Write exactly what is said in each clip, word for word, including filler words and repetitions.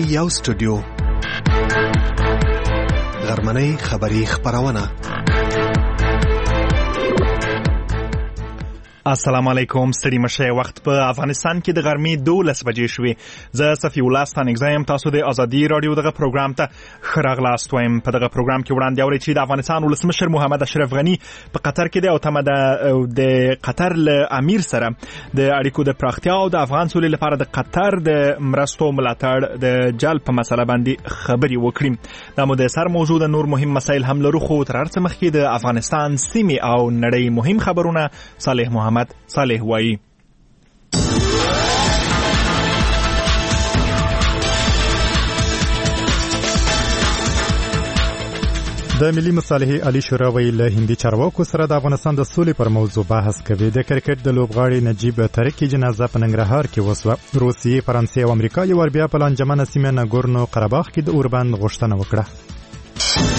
یو سټوډیو غرمنۍ خبری خبرونه. السلام علیکم. ستړي مشه. وخت په افغانستان کې د غرمې دولس بجې شوې. زه صفی الله ستانګزایم. تاسو د ازادي رادیو دغه پروګرام ته ښه راغلاست وایم. په دغه پروګرام کې وړاندې اورئ چې د افغانستان ولسمشر محمد اشرف غني په قطر کې د او تمه د قطر له امیر سره د اړیکو د پراختیا او د افغان سولې لپاره د قطر د مرستو ملاتړ د جلب په مسله باندې خبرې وکړي. دا مو د سر موضوع د نور مهم مسایل هم لرو، خو تر هر څه مخکې د افغانستان سیمې او نړۍ مهم خبرونه صالح محمد صالح وایي. د ملي مصالحې عالی شورا ویل له هندي چارواکو سره د افغانستان د سولې پر موضوع بحث کوي. د کرکټ د لوبغاړي نجیب ترکی جنازه په ننګرهار کې وسوه. روسیې، فرانسې او امریکا یو ور بیا په لانجمنه سیمه ناګورنو قرهباغ کې د اوربند غوښتنه وکړه.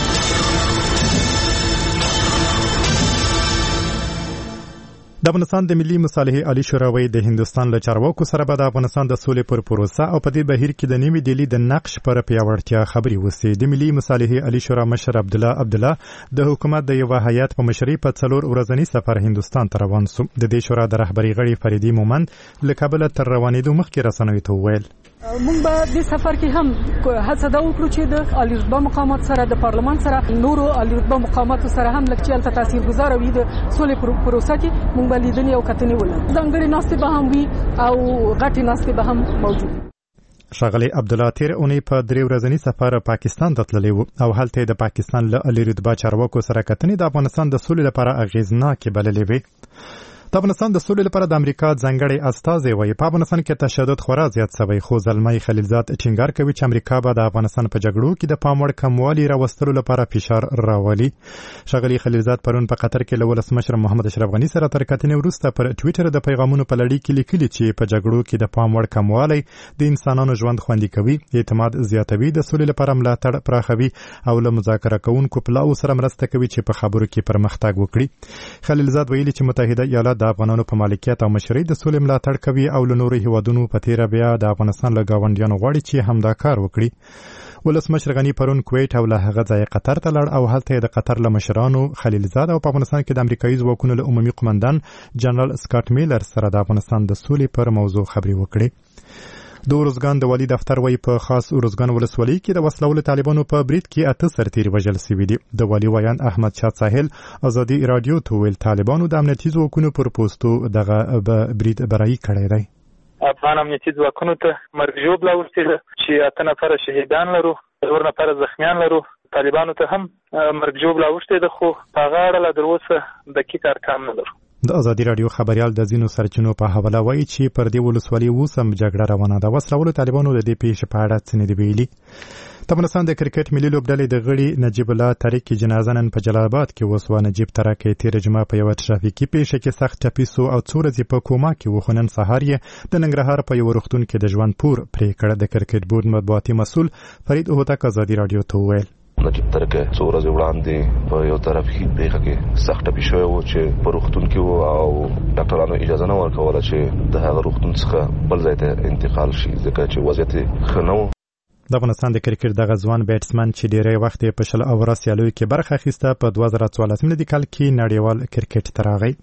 د افغانستان د ملي مصالحې عالی شورا ویل د هندستان له چارواکو سره به د افغانستان د سولې پر پروسه او په دې بهیر کې د نیوي ډیلی د نقش پر پیاوړتیا خبرې وسي. د ملي مصالحې عالی شورا مشر عبد الله عبد الله د حکومت د یو هیئت په مشرۍ په څلور ورځنی سفر هندستان ته روان سو. د دې شورا د رهبری غړي فریدي مومند له کابل تر روانېدو مخکې رسنوي ته وویل مونږ به د سفر کې هم هڅه دا وکړو چې د عالی رتبه مقامات سره د پارلمان سره نورو عالی رتبه مقامات سره هم لکه چې البته تاثیرګذار وي د سولې پروسه کې مونږ به لیدنې او کتنې ولرو. ځانګړې ناستې به هم وي او غټې ناستې به هم موجود وي. ښاغلی عبدالله تیر اونۍ په درې ورځني سفر پاکستان ته تللی و او هلته د پاکستان له عالی رتبه چارواکو سره کتنې د افغانستان د سولې لپاره اغیزناکې بللې وې. د افغانستان د سولې لپاره د امریکا ځانګړی استازی وایي په افغانستان کې تشدد خورا زیات شوی، خو زلمی خلیلزاد ټینګار کوي چې امریکا به د افغانستان په جګړو کې د پام وړ کموالي راوستلو لپاره فشار راولي. ښاغلی خلیلزاد پرون په قطر کې له ولسمشر محمد اشرف غني سره تر کتنې وروسته پر ټویټر د پیغامونو په لړۍ کې لیکلي چې په جګړو کې د پام وړ کموالی د انسانانو ژوند خوندي کوي، اعتماد زیاتوي، د سولې لپاره ملاتړ پراخوي او له مذاکره کوونکو پلاو سره مرسته کوي چې په خبرو کې پرمختګ وکړي. خلیلزاد ویلي چې متحده ایالات د افغانانو په مالکیت او مشرۍ د سولې ملاتړ کوي او له نورو هیوادونو په تیره بیا د افغانستان له ګاونډیانو غواړي چې همدا کار وکړي. ولسمشر غني پرون کویټ او له هغه ځایه قطر ته لاړ او هلته د قطر له مشرانو خلیلزاد او په افغانستان کې د امریکایي ځواکونو له عمومي قومندان جنرال سکاټ میلر سره د افغانستان د سولې پر موضوع خبرې وکړي. د ارزګان د والي دفتر وایي په خاص ارزګان ولسوالۍ کې د وسلهوالو طالبانو په برید کې اته سرتیري وژل شوي دي. د والي ویان احمد شاه ساحل ازادي رادیو ته ویل طالبانو د امنیتي ځواکونو پر پوستو دغه برید برایي کړی دی. افغان امنیتي ځواکونو ته مرګ ژوبله اوښتې ده چې اته نفره شهیدان لرو، څلور نفره زخمیان لرو. طالبانو ته هم مرګ ژوبله اوښتې ده، خو په هغه اړه لا تر اوسه دقیق ارقام نه لرو. د ازادي رادیو خبريال د ځینو سرچینو په حواله وایي چې پر دې ولسوالۍ اوس هم جګړه روانه ده. وسلهوالو طالبانو د دې پیښې په اړه څه نه دي ویلي. د افغانستان د کرکټ ملي لوبډلې د غړي نجیب الله ترکی جنازه نن په جلال آباد کې وسوه. نجیب ترکی تیر جمعه په یوه ټرافیکي پیښه کې سخت ټپي سو او څو ورځې په کوما کې و، خو نن سهار یې د ننګرهار په یوه روغتون کې د ژوند پور پرې کړ. د کرکټ بورډ مطبوعاتي مسؤل فرید هوتک ازادي رادیو ته وویل نجیب ترکی څو ورځې وړاندې په یو طرفي پیښه کې سخت ټپي شوی و چې په روغتون کې و او ډاکټرانو اجازه نه ورکوله چې د هغه روغتون څخه بل ځای ته انتقال شي ځکه چې وضعیت ښه نه و. د افغانستان د کرکټ دغه ځوان بیټسمن چې ډیری وخت په شل اوره سیالیو کې برخه اخیسته په دوه زره څوارلسم میلادي کال کې نړیوال کرکټ ته راغی.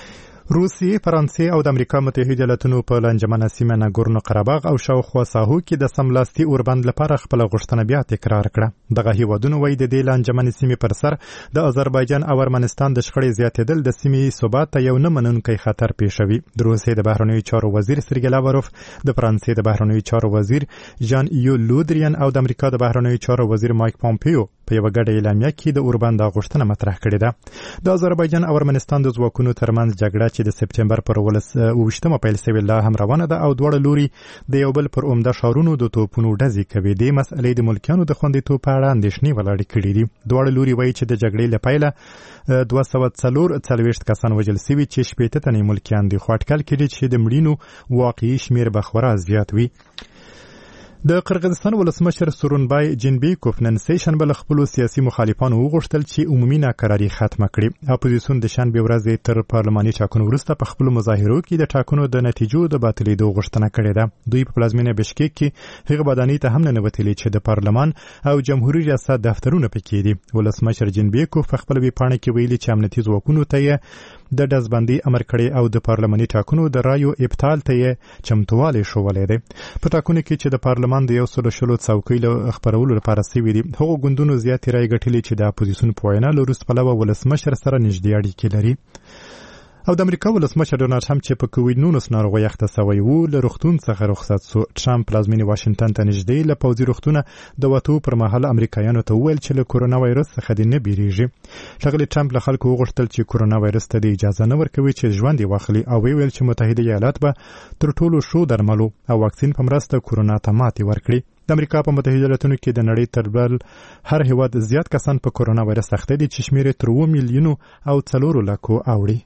روسیې، فرانسې او د امریکا متحده ایالاتونو په لانجمنه سیمه ناګورنو قرهباغ او شاوخوا ساحو کې د سملاسي اوربند لپاره خپل غوښتنه بیا تکرار کړه. دغه هیوادونو وایي د دې لانجمنې سیمې پر سر د آذربایجان او ارمنستان د شخړې زیاتېدل د سیمې ثبات ته یو نه منونکی خطر پیښوي. د روسیې د بهرنیو چارو وزیر سرګی لاوروف، د فرانسې د بهرنیو چارو وزیر ژان ایو لودریان او د امریکا د بهرنیو چارو وزیر مایک پومپیو په یوه ګډه اعلامیه کې د اوربند غوښتنه مطرح کړې ده. د آذربایجان او ارمنستان د ځواکونو ترمنځ جګړه چې د سپتمبر پر اوویشتمه پیل شوې لا هم روانه ده او دواړه لوري د یو بل پر عمده ښارونو د توپونو ډزې کوي. دې مسئلې د ملکیانو د خوندیتوب په اړه اندېښنې ولاړې کړي دي. دواړه لوري وایي چې د جګړې له پیله دوه سوه څلور څلوېښت کسان وژل شوي چې شپېته تنې ملکیان دي، خو اټکل کېږي چې د مړینو واقعي شمېر به خورا زیات وي. د قرغیزستان ولسمشر سورونبای جینبیکوف نن سه شنبه خپل سیاسي مخالفانو وغوښتل چې عمومي ناکراري ختمه کړي. اپوزیسیون د شنبه ورځ تر پارلماني ټاکنو وروسته په خپل مظاهرو کې د ټاکنو د نتیجو د باطلېدو غوښتنه کړې ده. دوی په پلازمینه بشکیک کې هغه بدانۍ ته هم نه وتلي چې د پارلمان او جمهوریت ریاست دفترونه پکې دي. ولسمشر جینبیکوف په خپل ویبپاڼه کې ویلي چې امنیتي ځواکونو ته د دزبندي امر کړی او د پارلماني ټاکنو د رایو ابطال ته چمتووالی شوولې ده. په ټاکنو کې چې د پارلمان د یو سل شلو څوکۍ له خبرولو لپاره سوي دي، هغو ګوندونو زیاتې رایې ګټلې چې د اپوزیسیون په وینا له وروسته پلوه ولسمشر سره نږدې اړیکې لري. او د امریکا ولسمشر ډونالد ټرمپ چې په کووډ نولس ناروغۍ اخته شوی و له روغتون څخه رخصت شو. ټرمپ پلازمینې واشنگټن ته نږدې له پوځي روغتونه د وتو پر مهال امریکایانو ته وویل چې له کورونا وایرس څخه دې نه بیریږي. ښاغلي ټرمپ له خلکو وغوښتل چې کورونا وایرس ته د اجازه نه ورکوي چې ژوند یې واخلي او ویل چې متحده ایالات به تر ټولو ښو درملو او واکسین په مرسته کورونا ته ماتې ورکړي. د امریکا په متحده ایالاتونو کې د نړۍ تر بل هر هیواد زیات کسان په کورونا وایرس اخته دي چې شمېر تر اوه میلیونو او څلورو لکو اوړي.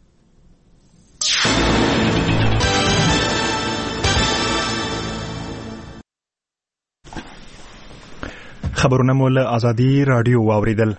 خبرونه مو له آزادي رادیو واوریدل.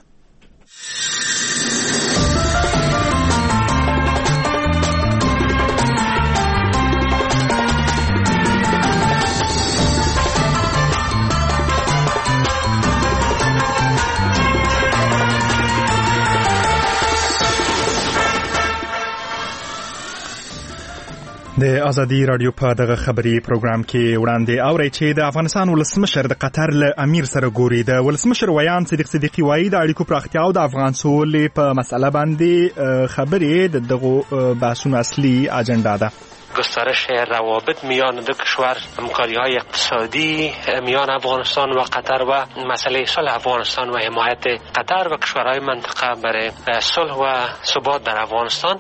د آزادي رادیو په دغه خبري پروګرام کې وړاندې اوري چې د افغانستان ولسمشر د قطر له امیر سره ګوري. د ولسمشر ویان صدیق صدیقي وایي د اړیکو پراختیا او د افغان سولې په مسله باندې خبرې د دغه بحثونو اصلي اجنډا ده. گسترش روابط میان دو کشور، همکاری‌های اقتصادی میان افغانستان و قطر و مسئله صلح افغانستان و حمایت قطر و کشورهای منطقه برای صلح و ثبات در افغانستان.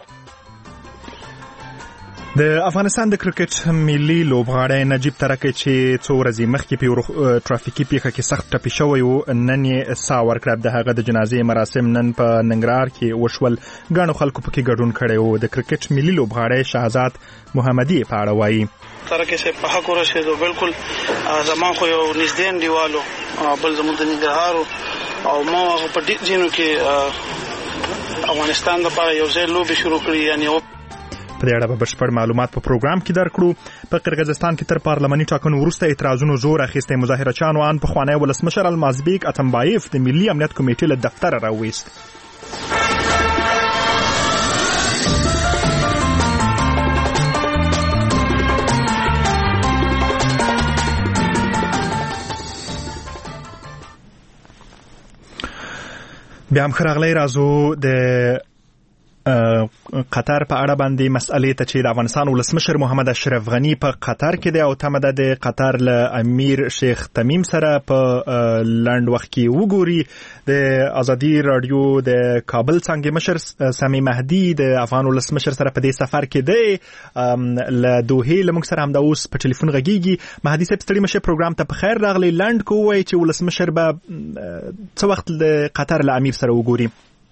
د افغانستان د کرکټ ملي لوبغاړی نجیب ترکی چې څو ورځې مخکې په ترافیکي پیښه کې سخت ټپي شوی و، نن یې ساه ورکړه. د هغه د جنازې مراسم نن په ننګرهار کې وشول. ګڼو خلکو پکې ګډون کړی و. د کرکټ ملي لوبغاړی شهزاد محمدي په اړه وایي: ترکی صاحب په حق ورسېدو، بالکل زما خو یو نږدې انډیوالو، بل زموږ د ننګرهار او ما هغه په ډېر ځینو کې افغانستان لپاره یو ځای لوبې شروع کړي. یعنې په دې اړه به بشپړ معلومات په پروګرام کې درکړو. په قرغیزستان کې تر پارلماني ټاکنو وروسته اعتراضونو زور اخیستی. مظاهرچیانو ان پخوانی ولسمشر المازبیک اتمبایف د ملي امنیت کمیټې له دفتره راوویست. بیا هم ښه راغلی. راځو د قطر په اړه باندې مسئلې ته چې د افغانستان ولسمشر محمد اشرف غنی په قطر کې دی او تمه ده د قطر له امیر شیخ تمیم سره په لنډ وخت کې وګوري. د آزادي رادیو د کابل څنګه مشر سامي مهدي د افغان ولسمشر سره په دې سفر کې دی. له دوحې له موږ سره هم د اوس په ټلیفون غږیږي. مهدي صاحب ستړي مشه پروګرام ته په خیر راغلی. لنډ کو وایي چې ولسمشر به څه وخت د قطر له امیر سره وګوري.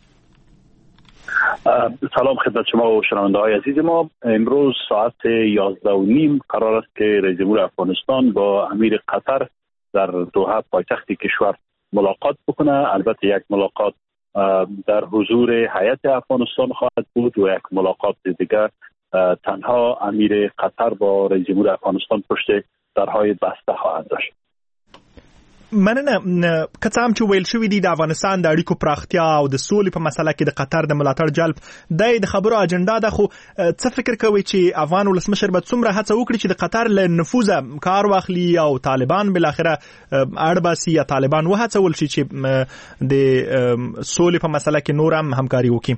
سلام خدمت شما و شنونده های عزیز ما. امروز ساعت یازده و نیم قرار است که رئیس جمهور افغانستان با امیر قطر در دوحه پایتخت کشور ملاقات بکنه. البته یک ملاقات در حضور هیئت افغانستان خواهد بود و یک ملاقات دیگر تنها امیر قطر با رئیس جمهور افغانستان پشت درهای بسته خواهد داشت. مننه. که څه هم چې ویل شوي دي د افغانستان د اړیکو پراختیا او د سولې په مسله کې د قطر د ملاتړ جلب د خبرو اجنډا ده، خو څه فکر کوي چې افغان ولسمشر به څومره هڅه وکړي چې د قطر له نفوذه کار واخلي او طالبان بالاخره اړ باسي یا طالبان وهڅول شي چې د سولې په مسله کې نور هم همکاري وکړي؟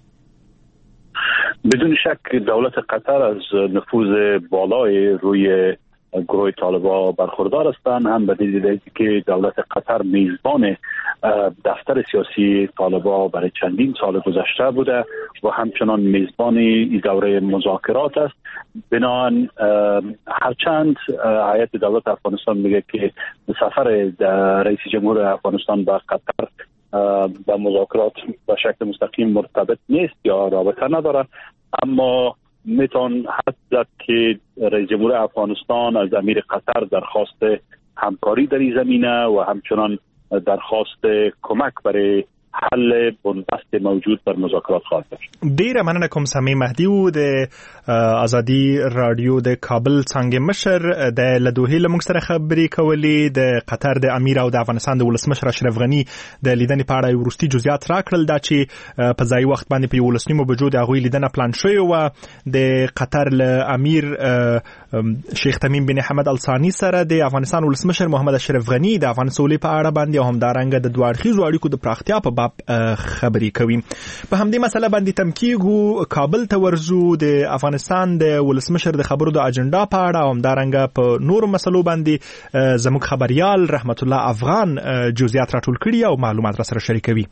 بدون شک دولت قطر از نفوذ بالای روی گروه طالبان برخوردار هستند. هم به دلیل که دولت قطر میزبان دفتر سیاسی طالبان برای چندین سال گذشته بوده و همچنان میزبان این دوره مذاکرات است. بنابراین هرچند هیئت دولت افغانستان میگه که سفر رئیس جمهور افغانستان به قطر با مذاکرات به شکل مستقیم مرتبط نیست یا رابطه نداره، اما میتون حد زد که رئیس جمهور افغانستان از امیر قطر درخواست همکاری در این زمینه و همچنان درخواست کمک برای حل بنبست موجود در مذاکرات خواهد داشت. ډیره مننه کوم سمې مهدي و د ازادي رادیو د کابل څنګه مشر د لدوهې لمږ سره خبرې کولې د قطر د امیر او د افغانستان د ولسمشر اشرف غنی د لیدنې په اړه ورستي جزئیات راکړل دا چې په ځای وخت باندې په ولسنیمو بجو د هغوی لیدنه پلان شوی و د قطر له امیر شیخ تمیم بن حمد الثانی سره د افغانستان ولسمشر محمد اشرف غنی د افغان سولې په اړه باندې هم دارنګ د دوه اړخیزو اړیکو د پراختیا په خبرې کوي. په همدې مسله باندې تمکیږو کابل ته ورزو د افغانستان د ولسمشر د خبرو د اجنډا په اړه هم دارنګ په نورو مسلو باندې زموږ خبريال رحمت الله افغان جزئیات راټول کړي او معلومات را سره شریکوي.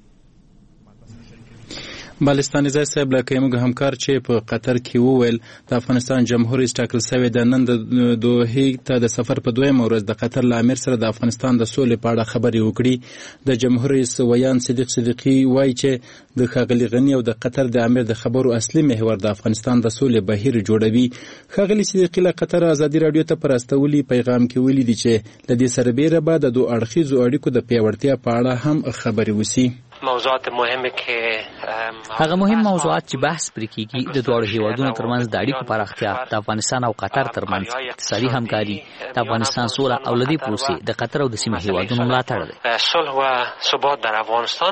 بالستاني ځای صاحب لکه موږ همکار چې په قطر کې وویل د افغانستان جمهور رئیس ټاکل شوی د نن د دوحې ته د سفر په دویم ورځ د قطر له امیر سره د افغانستان د سولې په اړه خبرې وکړي. د جمهور رئیس ویان صدیق صدیقي وایي چې د ښاغلي غني او د قطر د امیر د خبرو اصلي محور د افغانستان د سولې بهیر جوړوي. ښاغلي صدیقي له قطر ازادي رادیو ته پر استولي پیغام کې ویلي دي چې له دې سره بیره به د دوه اړخیزو اړیکو د پیاوړتیا په اړه هم خبرې وسی. موضوعات مهمه که هغه مهم موضوعات چې بحث پرې کیږي د دوه هیوادونو ترمنځ د اړیکو پراختیا، د افغانستان او قطر ترمنځ اقتصادي همکاري، د افغانستان سوله او لدی پروسې د قطر او د سیمې هیوادونو ملاتړ دی. صلح و ثبات در افغانستان.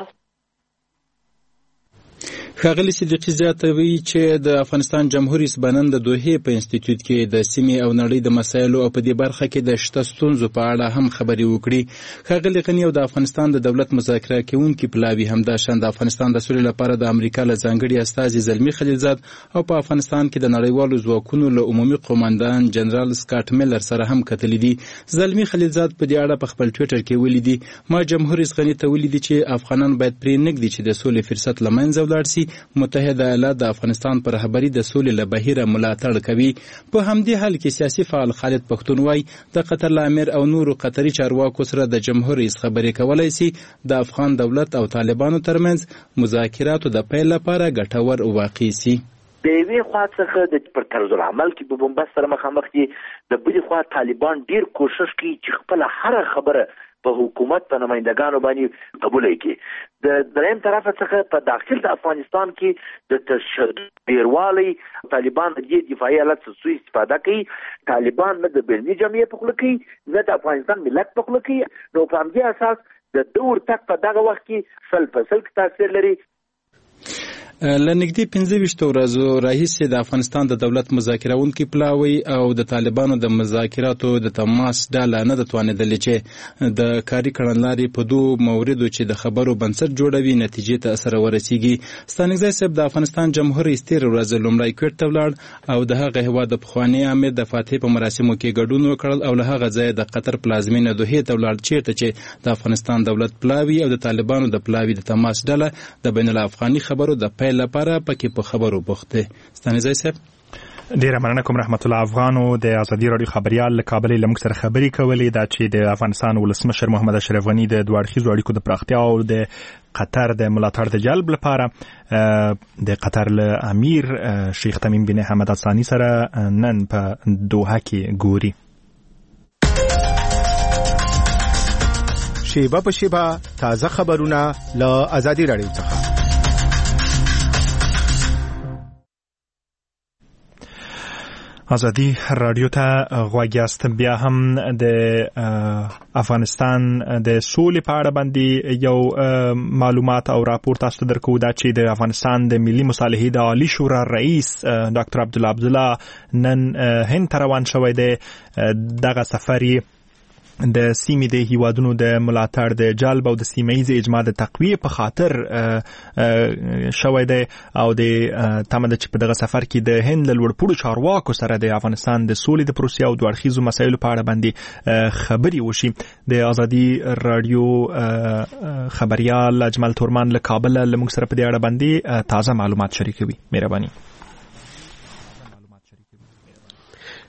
ښاغلي صدیقي زیاتوي چې د افغانستان جمهور رئیس بنن د دوحې په انسټیټیوټ کې د سیمې او نړۍ د مسایلو او په دې برخه کې د شته ستونزو په اړه هم خبرې وکړي. ښاغلي غني او د افغانستان د دولت مذاکره کوونکي پلاوي همداشان د افغانستان د سولې لپاره د امریکا له ځانګړي استازي زلمي خلیلزاد او په افغانستان کې د نړیوالو ځواکونو له عمومي قوماندان جنرال سکاټ میلر سره هم کتلي دي. زلمي خلیلزاد په دې اړه په خپل ټویټر کې ولیدي ما جمهور رئیس غني ته ولیدي چې افغانان باید پرې نږدي چې د سولې فرصت لمنځه ولاړ شي. متحده ایالات د افغانستان پر رهبري د سولې له بهیره ملاتړ کوي. په همدې حال کې سیاسي فعال خالد پښتون وایي د قطر له امیر او نورو قطري چارواکو سره د جمهور رئیس خبرې کولای شي د افغان دولت او طالبانو ترمنځ مذاکراتو د پیل لپاره ګټور واقع شي. د یوې خوا څخه د پر طرز العمل کې په بنبست سره مخامخ دي، د بلې خوا طالبان ډیر کوشش کوي چې خپل هر خبره په حکومت په نمائندګانو باندې قبول کړي. د دریم طرف څخه په داخل د افغانستان کې د تشدد ډیروالی طالبان د دې دفاعي حالت څخه استفاده کوي. طالبان نه د بیني جمعیت په خلک کوي نه د افغانستان ملت په خلک کوي. نو په همدې اساس د دور تک په دغه وخت کې سل په سل تاثیر لري. لنګدي پنځه ویشت ورځو راهیسې د افغانستان د دولت مذاکرونکي پلاوی او د طالبانو د مذاکراتو د تماس ډله نه د توانېدلې چې د کاري کړنلارې په دوه موردو چې د خبرو بنسټ جوړوي نتیجې ته سره ورسیږي. ستانکزی صاحب د افغانستان جمهور رئیس تیر ورځ لومړی کویټ ته ولاړ او د هغه هیواد د پخواني امیر د فاتح په مراسمو کې ګډون وکړل او له هغه ځایه د قطر پلازمینه دوحې ته ولاړ چیرته چې د افغانستان دولت پلاوی او د طالبانو د پلاوی د تماس ډله د بین الافغاني خبرو د پیل لپاره پکې په خبرو بوخته. ستانکزی صاحب ډیره مننه کوم رحمت الله افغانو د ازادي رادیو خبريال له کابل له موږ سره خبرې کولې دا چې د افغانستان ولسمشر محمد اشرف غنی د دوه اړخیزو اړیکو د پراختیا او د قطر د ملاتړ د جلب لپاره د قطر له امیر شیخ تمیم بن حمد الثانی سره نن په دوحه کې ګوري. شیبه په شیبه تازه خبرونه له ازادي رادیو څخه. ازادي رادیو ته غوږ یاست. بیا هم د افغانستان د سولې په اړه باندې یو معلومات او راپور تاسو ته درکو دا چې د افغانستان د ملي مصالحې د عالی شورا رئیس ډاکټر عبدالله عبدالله نن هند ته روان شوی دی. دغه سفر د سیمې د هیوادونو د ملاتړ د جلب او د سیمه‌ایز اجماع د تقویه په خاطر شوی دی او د تمه چې په دغه سفر کې د هند له لوړپوړو چارواکو سره د افغانستان د سولې د پروسې او دوه اړخیزو مسایلو په اړه باندې خبرې وشي. د ازادي رادیو خبريال اجمل تورمان له کابل له موږ سره په دې اړه باندې تازه معلومات شریکوي. مهرباني.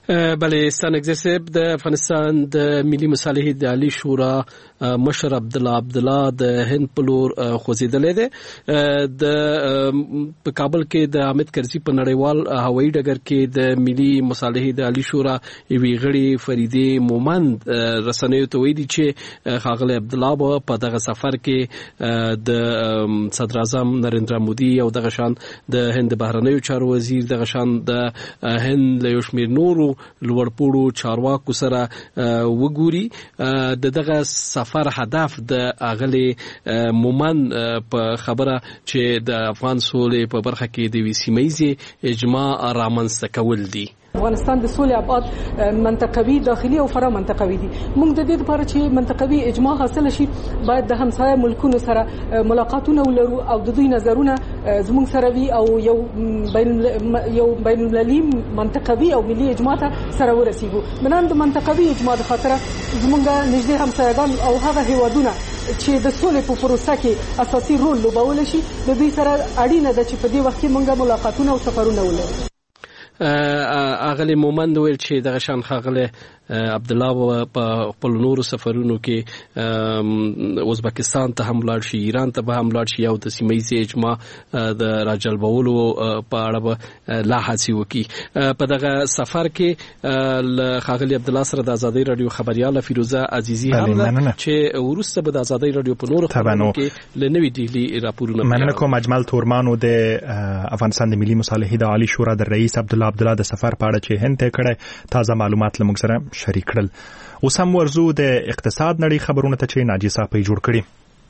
بله ستانګزی صاحب د افغانستان د ملي مصالحې د عالی شورا مشر عبد الله عبد الله د هند په لور خوځیدلې ده د په کابل کې د حامد کرزي په نړیوال هوایي ډګر کې د ملي مصالحې د عالی شورا یوې غړي فریده مومند رسنیو ته ویلي چې ښاغلی عبد الله په دغه سفر کې د صدر اعظم نریندرا مودي او دغه شان د هند بهرنیو چارو وزیر دغه شان د هند له یو شمېر نورو لوړپوړو چارواکو سره وګوري. د دغه سفر هدف د اغلی مومن په خبره چې د افغان سولې په برخه کې د سیمه‌ییز اجماع رامنځته کول دي. افغانستان د سولې ابعاد منطقوي داخلي او فرا منطقوي دي. موږ د دې لپاره چې منطقوي اجماع حاصل شي باید د همسایه ملکونو سره ملاقاتونه ولرو او د دوی نظرونه زموږ سره وي او یو بین یو بین المللي منطقوي او ملي اجماع ته سره ورسیږو. منان د منطقوي اجماع د خاطر زموږ نږدې همسایه‌ګان او هغه هیوادونه چې د سولې په پروسه کې اساسي رول لوبول شي د دوی سره اړینه ده چې په دې وخت کې موږ ملاقاتونه او سفرونه ولرو. اغلی مومند ویل چې دغه شان ښاغلی عبد الله په خپل نورو سفرونو کې ازبکستان ته هم لاړ شي، ایران ته به هم لاړ شي او د سیمه‌ییز اجماع د راجلبولو په اړه به لا هڅې وکړي. په دغه سفر کې ښاغلی عبد الله سره د ازادۍ راډیو خبرياله فیروزه عزیزي هم ده چې وروسته به د ازادۍ راډیو په نورو خبرونو کې له نوې ډیلي راپورونه مننه کوم. اجمل تورمانو د افغانستان د ملي مصالحې د عالی شورا د رئیس عبد الله عبد الله د سفر په اړه چې هند ته کړه تازه معلومات لمږ سره شریک کړل. اوس هم ورزو د اقتصاد نړۍ خبرونه ته چې ناجی صاحب جوړ کړي.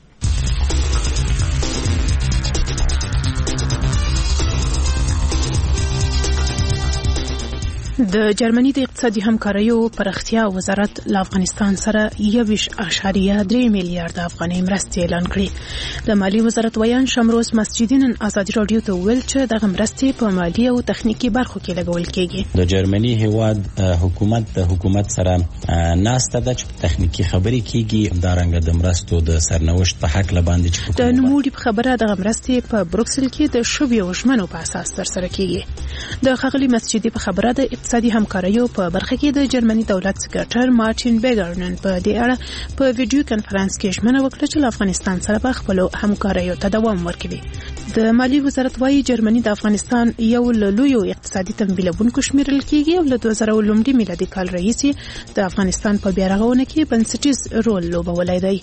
د جرمني د اقتصادي همکاریو پراختیا وزارت له افغانستان سره یویش اشاریه درې میلیارډ افغانۍ مرستې اعلان کړې. د مالی وزارت ویان شمروز مسجدي نن ازادي راډیو ته ویل چې دغه مرستې په مالی او تخنیکی برخو کې لګول کېږي. د جرمني هیواد حکومت د حکومت سره ناسته د تخنیکی خبرې کېږي د رنګ د مرستو د سرنوشت په حق لباندې د نوموړي په خبره د مرستې په بروکسل کې د شوبې او ژمنو په اساس ترسره کېږي. د خغلی مسجدي په خبره د اقتصادي همکاریو په برخه کې د جرمني دولت سکرټر مارټین بیګرنن په دې اړه په ویډیو کانفرنس کې ژمنه وکړه چې افغانستان سره به خپل همکاریو ته دوام ورکوي. د مالی وزارت وايي جرمني د افغانستان یو له لویو اقتصادي تمویلونکو شمیرل کېږي او له دوه زره لومړي میلادي کال راهیسې د افغانستان په بیارغونه کې بنسټیز رول لوبولی دی.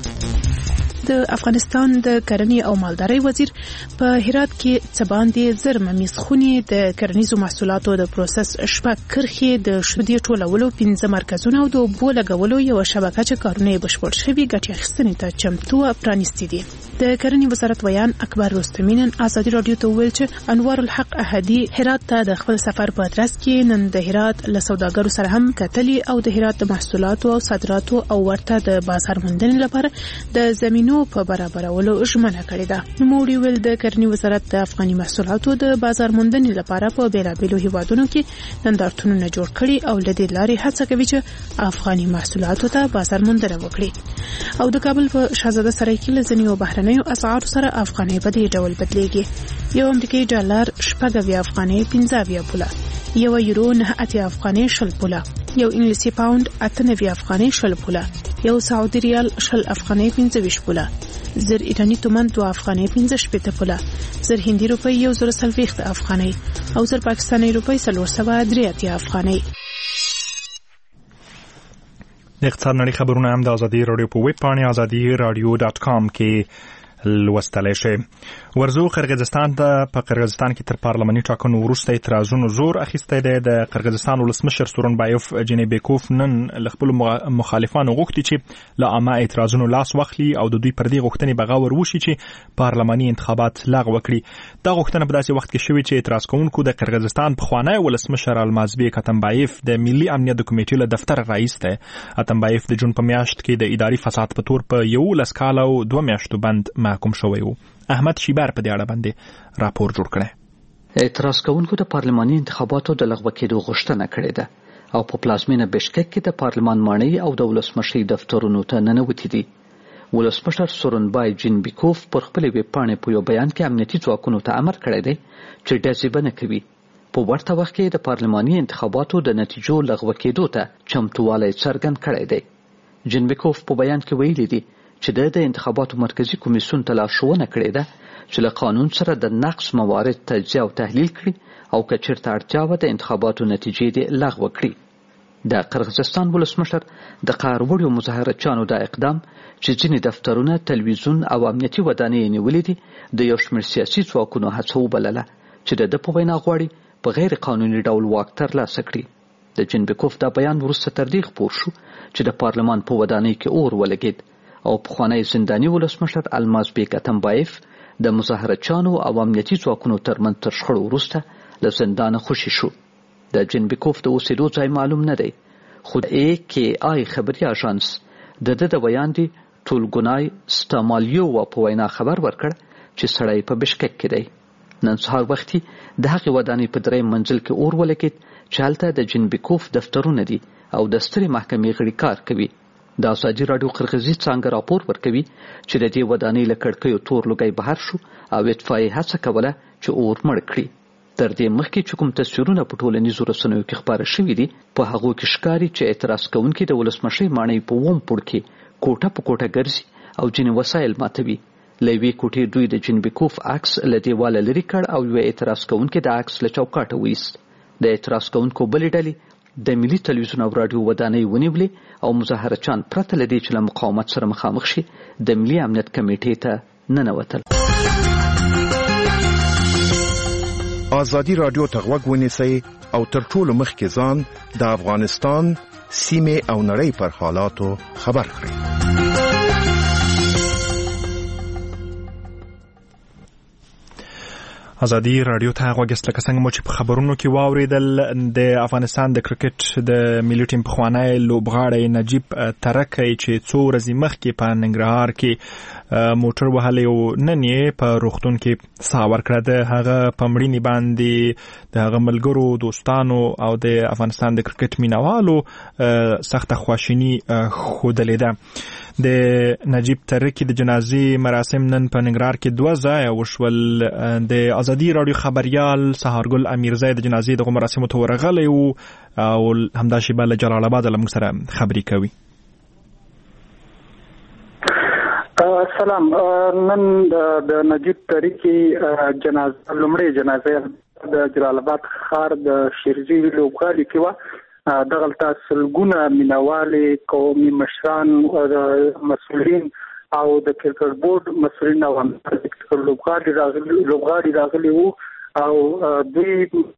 د افغانستان د کرنې او مالدارۍ وزیر په هرات کې څه باندې زر ممیز خونې د کرنیزو محصولاتو د پروسس شپږ کرښې د شودې ټولولو پنځه مرکزونه او د اوبو لګولو یوه شبکه چې کارونه یې بشپړ شوي ګټې اخیستنې ته چمتو پرانیستي دي. د کرنې وزارت ویان اکبر رستمی نن ازادي راډیو ته وویل چې انوار الحق احدي هرات ته د خپل سفر په ترڅ کې نن د هرات له سوداګرو سره هم کتلي او د هرات د محصولاتو او صادراتو او ورته د بازار موندنې لپاره د زمینو په برابرولو ژمنه کړې ده. نوموړي ویل د کرنې وزارت د افغاني محصولاتو د بازار موندنې لپاره په بیلابیلو هیوادونو کې نندارتونونه جوړ کړي او له دې لارې هڅه کوي چې افغاني محصولاتو ته بازار موندنه وکړي. او د کابل په شاهزاده سرای کې له ځینو بهرنیو اسعارو سره افغانۍ په دې ډول بدلیږي. یو امریکایي ډالر شپږ اویا افغانۍ پنځه اویا پوله، یو یورو نه اتیا افغانۍ شل پوله، یو انګلیسي پاوند اته نوي افغانۍ شل پوله، یو سعودي ریال شل افغانۍ پنځه ویشت پوله، زر ایرانی تومان دو افغانۍ پنځه شپېته پوله، زر هندي روپۍ یو زر څلوېښت افغانۍ او زر پاکستاني روپۍ څلور سوه درې اتیا افغانۍ. د اقتصاد نړۍ خبرونه هم د ازادي راډیو په ویب پاڼې ازادي راډیو ډاټ کام کې لوستلی شي. ورزو قرغیزستان ته په قرغیزستان کې تر پارلماني ټاکنو وروسته اعتراضونو زور اخیستی دی. د قرغیزستان ولسمشر سورونبایوف جنیبیکوف نن له خپلو مخالفانو غوښتي چې له عامه اعتراضونو لاس واخلي او د دوی پر دې غوښتنې بغاور وشي چې پارلماني انتخابات لغوه کړي. دا غوښتنه په داسې وخت کې شوې چې اعتراض کوونکو د قرغیزستان پخوانی ولسمشر المازبیک اتمبایف د ملي امنیت د کمیټې له دفتر رئیس دی. اتمبایف د جون په میاشت کې د اداري فساد په تور په یولس کاله او دوه میاشتو بند محکوم شوی و. احمد شیبر په دې اړه باندې راپور جوړ کړی. اعتراض کوونکو د پارلماني انتخاباتو د لغوه کېدو غوښتنه کړې ده او په پلازمینه بشکک کې د پارلمان ماڼۍ او د ولسمشرۍ دفترونو ته ننوتي دي. ولسمشر سورونبای جنیبیکوف پر خپلې ویب پاڼې په یو بیان کې امنیتي ځواکونو ته امر کړی دی چې ډزې به نه کوي په ورته وخت کې د پارلماني انتخاباتو د نتیجو لغوه کېدو ته چمتووالی څرګند کړی دی. جنبیکوف په بیان کې ویلي دي چې د انتخاباتو مرکزی کمیسیون ته لارښوونه کړې ده چې له قانون سره د نقص موارد تجزیه او تحلیل کړي او که چېرته اړتیا وه د انتخاباتو نتیجې دې لغوه کړي. د قرغیزستان ولسمشر د قهروړیو مظاهرچیانو دا اقدام چې ځینې دفترونه، تلویزیون او امنیتي ودانۍ یې نیولې دي د یو شمېر سیاسي ځواکونو هڅه وبلله چې د ده په وینا غواړي په غیر قانوني ډول واک ترلاسه کړي. د جنبیکوف دا بیان وروسته تر دې خپور شو چې د پارلمان په ودانۍ کې اور ولګېد او پخوانی زنداني ولسمشر الماز بیگ اتمبایف د مظاهرچیانو او امنیتي ځواکونو ترمنځ تر شخړو وروسته له زندانه خوشي شو. د جنبیکوف د اوسېدو ځای معلوم نه دی، خو د ای کې آی خبري اژانس د ده د بیان دی ټولګونای سټامالیو په وینا خبر ورکړ چې سړی په بشکک کې دی. نن سهار وختي د هغې ودانۍ په درېیم منزل کې اور ولګېد چې هلته د جنبیکوف دفترونه دي او د سترې محکمې غړي کار کوي. د ازادي راډیو قرغیزي څانګه راپور ورکوي چې د دې ودانۍ له کړکیو تور لوګی بهر شو او اطفایې هڅه کوله چې اور مړ کړي. تر دې مخکې چې کوم تصویرونه په ټولنیزو رسنیو کې خپاره شوي دي، په هغو کې ښکاري چې اعتراض کوونکي د ولسمشۍ ماڼۍ په اووم پوړ کې کوټه په کوټه ګرځي او ځینې وسایل ماتوي. له یوې کوټې دوی د جنبیکوف عکس له دیواله لرې کړ او یوه اعتراض کوونکي د عکس له چوکاټه وایست. د اعتراض کوونکو بلې ډلې د ملي تلویزیون او راډیو ودانۍ ونیولې او مظاهرچیان پرته له دې چې له مقاومت سره مخامخ شي د ملي امنیت کمیټې ته ننوتل. ازادي راډیو ته غوږ ونیسئ او تر ټولو مخکې ځان د افغانستان سیمې او نړۍ پر حالاتو خبر کړئ. ازادي راډیو ته غوږیست لکه څنګه مو چې په خبرونو کې واوریدل د افغانستان د کرکټ د ملي ټیم پخوانی لوبغاړی نجیب ترکی چې څو ورځې مخکې په ننګرهار کې موټر وهلی او نن یې په روغتون کې ساه ورکړه. د هغه په مړینې باندې د هغه ملګرو، دوستانو او د افغانستان د کرکټ مینوالو سخته خواشیني ښودلې ده. د نجیب ترکی د جنازې مراسم نن په ننګرهار کې دوه ځایه وشول. د ازادي راډیو خبریال سهارګل امیرزی د جنازې دغه مراسمو ته ورغلی و او همدا شیبه له جلال آباد له موږ سره خبرې کوي. سلام. نن د نجیب ترکی جنازه لومړی جنازه د جلال آباد ښار د شیرزي لوبغالي کې وه. دغلته سلګونه مینوالې، قومي مشران، مسؤلین او د کرکټ بورډ مسؤلین او لوبغاړي راغلي لوبغاړي راغلي وو او دوی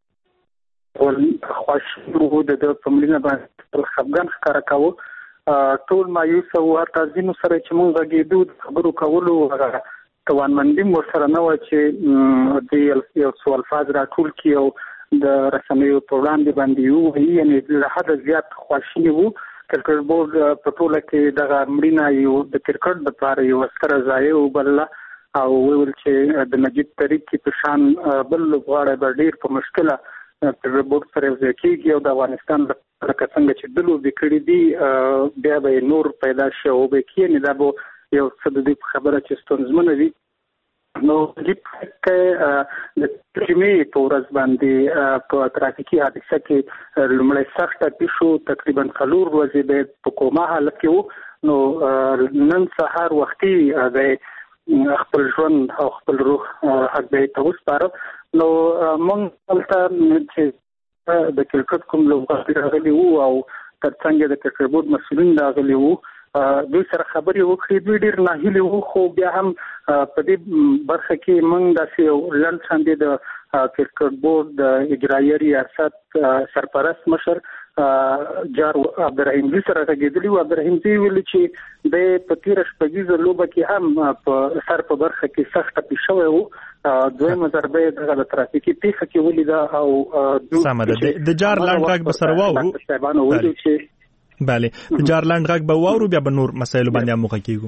خواشیني وو، د په مړینه باندې خفګان ښکاره کاوه. ټول مایوس وو، حتی ځینو سره چې موږ غږېدو د خبرو کولو توانمندي مو سره نه وه چې د یو څو الفاظ راټول کړي او د رسنیو په وړاندې باندې ووایي. یعنې له حده زیات خواشیني وو. کرکټ بورډ په ټوله کې دغه مړینه یو د کرکټ لپاره یوه ستره ضایعه وبلله او وویل چې د نجیب ترکی په شان بل لوبغاړی به ډېر په مشکله کرکټ بورډ سره یو ځای کېږي او د افغانستان لکه څنګه چې ده لوبې کړي دي بیا به یې نور پیدا شي او به کښېني. دا به یو څه د دوی په خبره چې ستونزمنه وي. نو نجیب ترکی د جمعې په ورځ باندې په ترافیکي حادثه کې لومړی سخت ټپي شو. تقریبا څلور ورځې به په کوما حالت کې و. نو نن سهار وختي دی خپل ژوند او خپل روح حق به ته وسپاره. نو موږ هلته چې د کرکټ کوم لوبغاړي راغلي وو او ترڅنګ د کرکټ بورډ مسؤلین راغلي وو، دوی سره خبرې وکړې. دوی ډېر ناهیلي وو، خو بیا هم په دې برخه کې موږ داسې یو لنډ شاندې د کرکټ بورډ د اجرایي ریاست سرپرست مشر جار عبدالرحیمزي سره غږېدلي وو. عبدالرحیمزي ویلي چې د په تېره شپږیزه لوبه کې هم په سر په برخه کې سخت ټپي شوی وو. دویمه ضربه یې دغه د ترافیکي پیښه کې ولیده او سمه ده. د جار لنډ غږ به سره واورو. بله، د جار لنډ غږ به واورو، بیا به نور مسایلو باندې هم وغږېږو.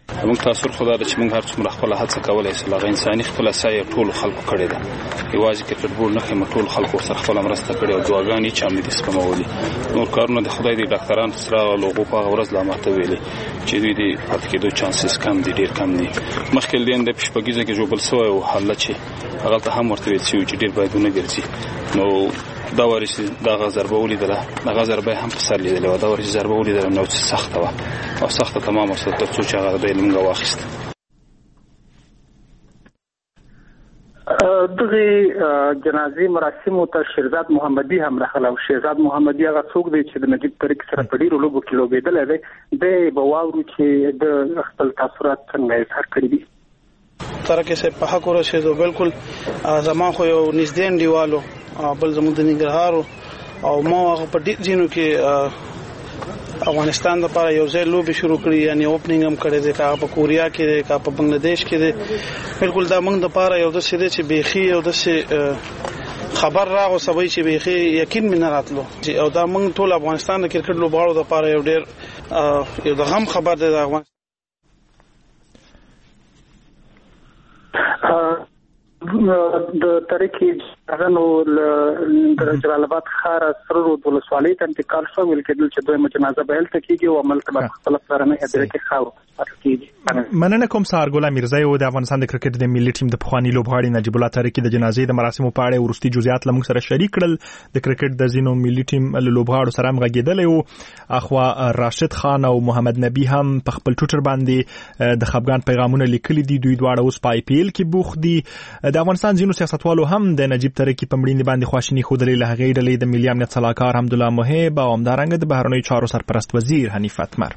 موږ تاسو خدای د چې موږ هر څومره خپل هڅه کولای شو لغه انساني خپل سایه ټول خلکو کړی ده یوازې کرکټ بورډ نه خمه ټول خلکو سره خپل مرسته کړې او دعاګانې چې امید سپمولي نور کارونه د خدای د ډاکټرانو سره لوغو په ورځ لا ماته ویلي چې دوی دې پاتې کېدو چانسز کم دي ډیر کم دي مخکې دین د پښپګیزه کې جوړ سوی او حل چې هغه ته هم ورته ویل چې ډیر باید نه ګرځي نو دا ورش دا غزربه ولیدله دا غزربه هم په سر لیدله او دا ورش ضربه ولیدله نو سخته و او سخته تمام وسه تر څو چې هغه به لمغه واخیست دغه جنازي مراسم ته شهزاد محمدي هم راغله او شهزاد محمدي هغه څوک دی چې د نجیب طریق سره په ډیرو لوبو کې لوبېدل دی د بواورو چې د خپل تاثیرات څنګه اظهار کړی دي تر کې څه په حق ورسېدو بالکل زما خو یو نږدې دیوالو بل زموږ د ننګرهار او ما هغه په دې ځینو کې افغانستان لپاره یو ځای لوبي شروع کړی یعنی اوپننګ هم کړی دی کا په کوریا کې دی کا په بنگلاديش کې دی بالکل دا موږ د لپاره یو د سې چې بيخي یو د سې خبر راغو سوي چې بيخي یقین مې نه راتلو او دا موږ ټول افغانستان د کرکټ لوبغاړو لپاره یو ډېر یو د غم خبر دی د افغانستان د طریقې ځانو د جلال آباد ښار سرور د ولسوالۍ ته انتقال شو ول کېدل چې دوی جنازه به هلته کېږي او عمل ته خپل پرانه اداره کې خاور مننه کوم سار ګل میرزا او د افغانستان د کرکټ د ملي ټیم د پخوانی لوبغاړي نجیب الله طارقي د جنازې د مراسمو په اړه ورستي جزئیات لمغ سره شریک کړل د کرکټ د زینو ملي ټیم لوبغاړو سره هم غږیدل او اخوا راشد خان او محمد نبی هم په خپل ټوټر باندې د خپګان پیغامونه لیکلي دي دوی دواړه اوس په آی پی ایل کې بوخت دي د افغانستان زینو سیاستوالو هم د نجیب طارقي په مړینې باندې خواشینی خوده له هغې ډلې د ملي امنیت صلاحکار حمدالله محب او همدارنګه د بهرنیو چارو سرپرست وزیر حنیف اتمر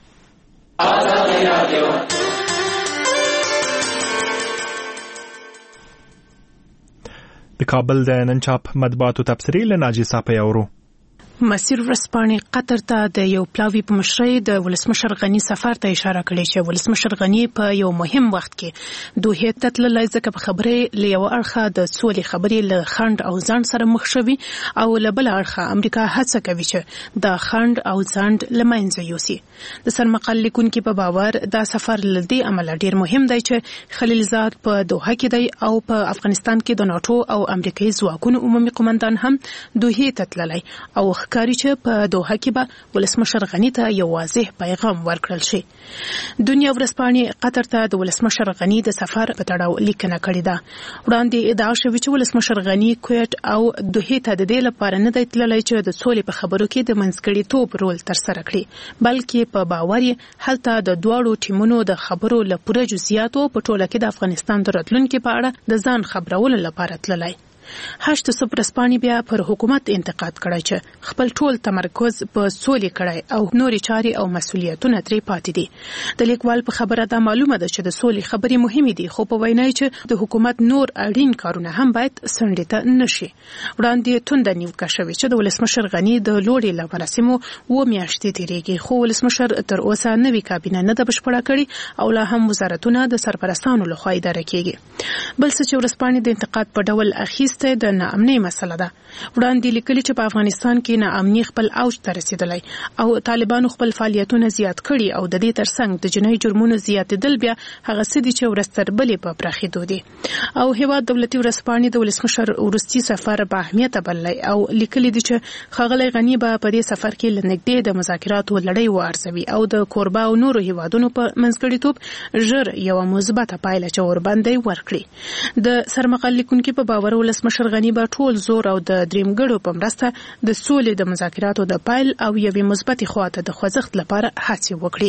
د کابل د نن چاپ مطبوعاتو تبصرې له ناجي صاحب یورو مسیر ورسپانې قطر ته د یو پلاوی په مشرۍ د ولسمشر غنی سفر ته اشاره کړې چې ولسمشر غنی په یو مهم وخت کې دوه ته تللی ځکه په خبرې له یو اړخه د سولې خبرې له خند او ځان سره مخ شوي او له بل اړخه امریکا هڅه کوي چې د خند او ځند لمنځه یوسي د سرمقال لیکونکو په باور دا سفر لدی عمل ډیر مهم دی چې خلیلزاد په دوحه کې دی او په افغانستان کې د ناتو او امریکایي ځواکونو عمومي قومندان هم دوه ته تللی او کاری چې په دوحه کې به ولسمشر غنی ته یو واضح پیغام ورکړل شي دنیا ورسپانې قطر ته د ولسمشر غنی د سفر په تړاو لیکنه کړې ده وړاندې ادعا شوې چې ولسمشر غنی کویټ او دوحه ته د دې لپاره نه دی تللی چې د سولې په خبرو کې د منځګړیتوب رول تر سره کړي بلکې په باور هلته د دواړو ټیمونو د خبرو له پوره جزئیاتو په ټوله کې د افغانستان د راتلونکو په اړه د ځان خبرولو لپاره تللی هشت صبح رسپانی بیا پر حکومت انتقاد کړی چې خپل ټول تمرکز په سولې کړی او نوري چاري او مسولیتونه ترې پاتې دي د لیکوال په خبره دا معلومه ده چې د سولې خبرې مهمه دي خو په وینای چې د حکومت نور اړین کارونه هم باید سندې ته نشي وړاندې توند نیوکه شوې چې د ولسمشر غنی د لوړې لپارسمو و میاشتې تیریږي خو ولسمشر تر اوسه نوې کابینه نه ده بشپړه کړې او لا هم وزارتونه د سرپرستانو لخوا اداره کیږي بل څه چې ورسپانی د انتقاد په ډول اخیست د ناامنۍ مسله ده وړاندې لیکلي چې په افغانستان کې ناامني خپل اوج ته رسیدلی او طالبانو خپل فعالیتونه زیات کړي او د دې ترڅنګ د جنایي جرمونو زیاتېدل بیا هغه څه دي چې ورستر بلې په پراخېدو دي او هیواد دولتي ورسپانې د ولسمشر وروستي سفر په اهمیت بللی او لیکلي دي چې ښاغلی غني به په دې سفر کې له نږدې د مذاکراتو لړۍ وارزوي او د کوربه او نورو هیوادونو په منځګړیتوب ژر یوه مثبته پایله چې ورباندې ورکړي د سرمقال لیکونکي په باور ولسمشر غنی به ټول زور او د دریمګړو په مرسته د سولې د مذاکراتو د پایل او یوې مثبتې خواته د خوځښت لپاره هڅې وکړي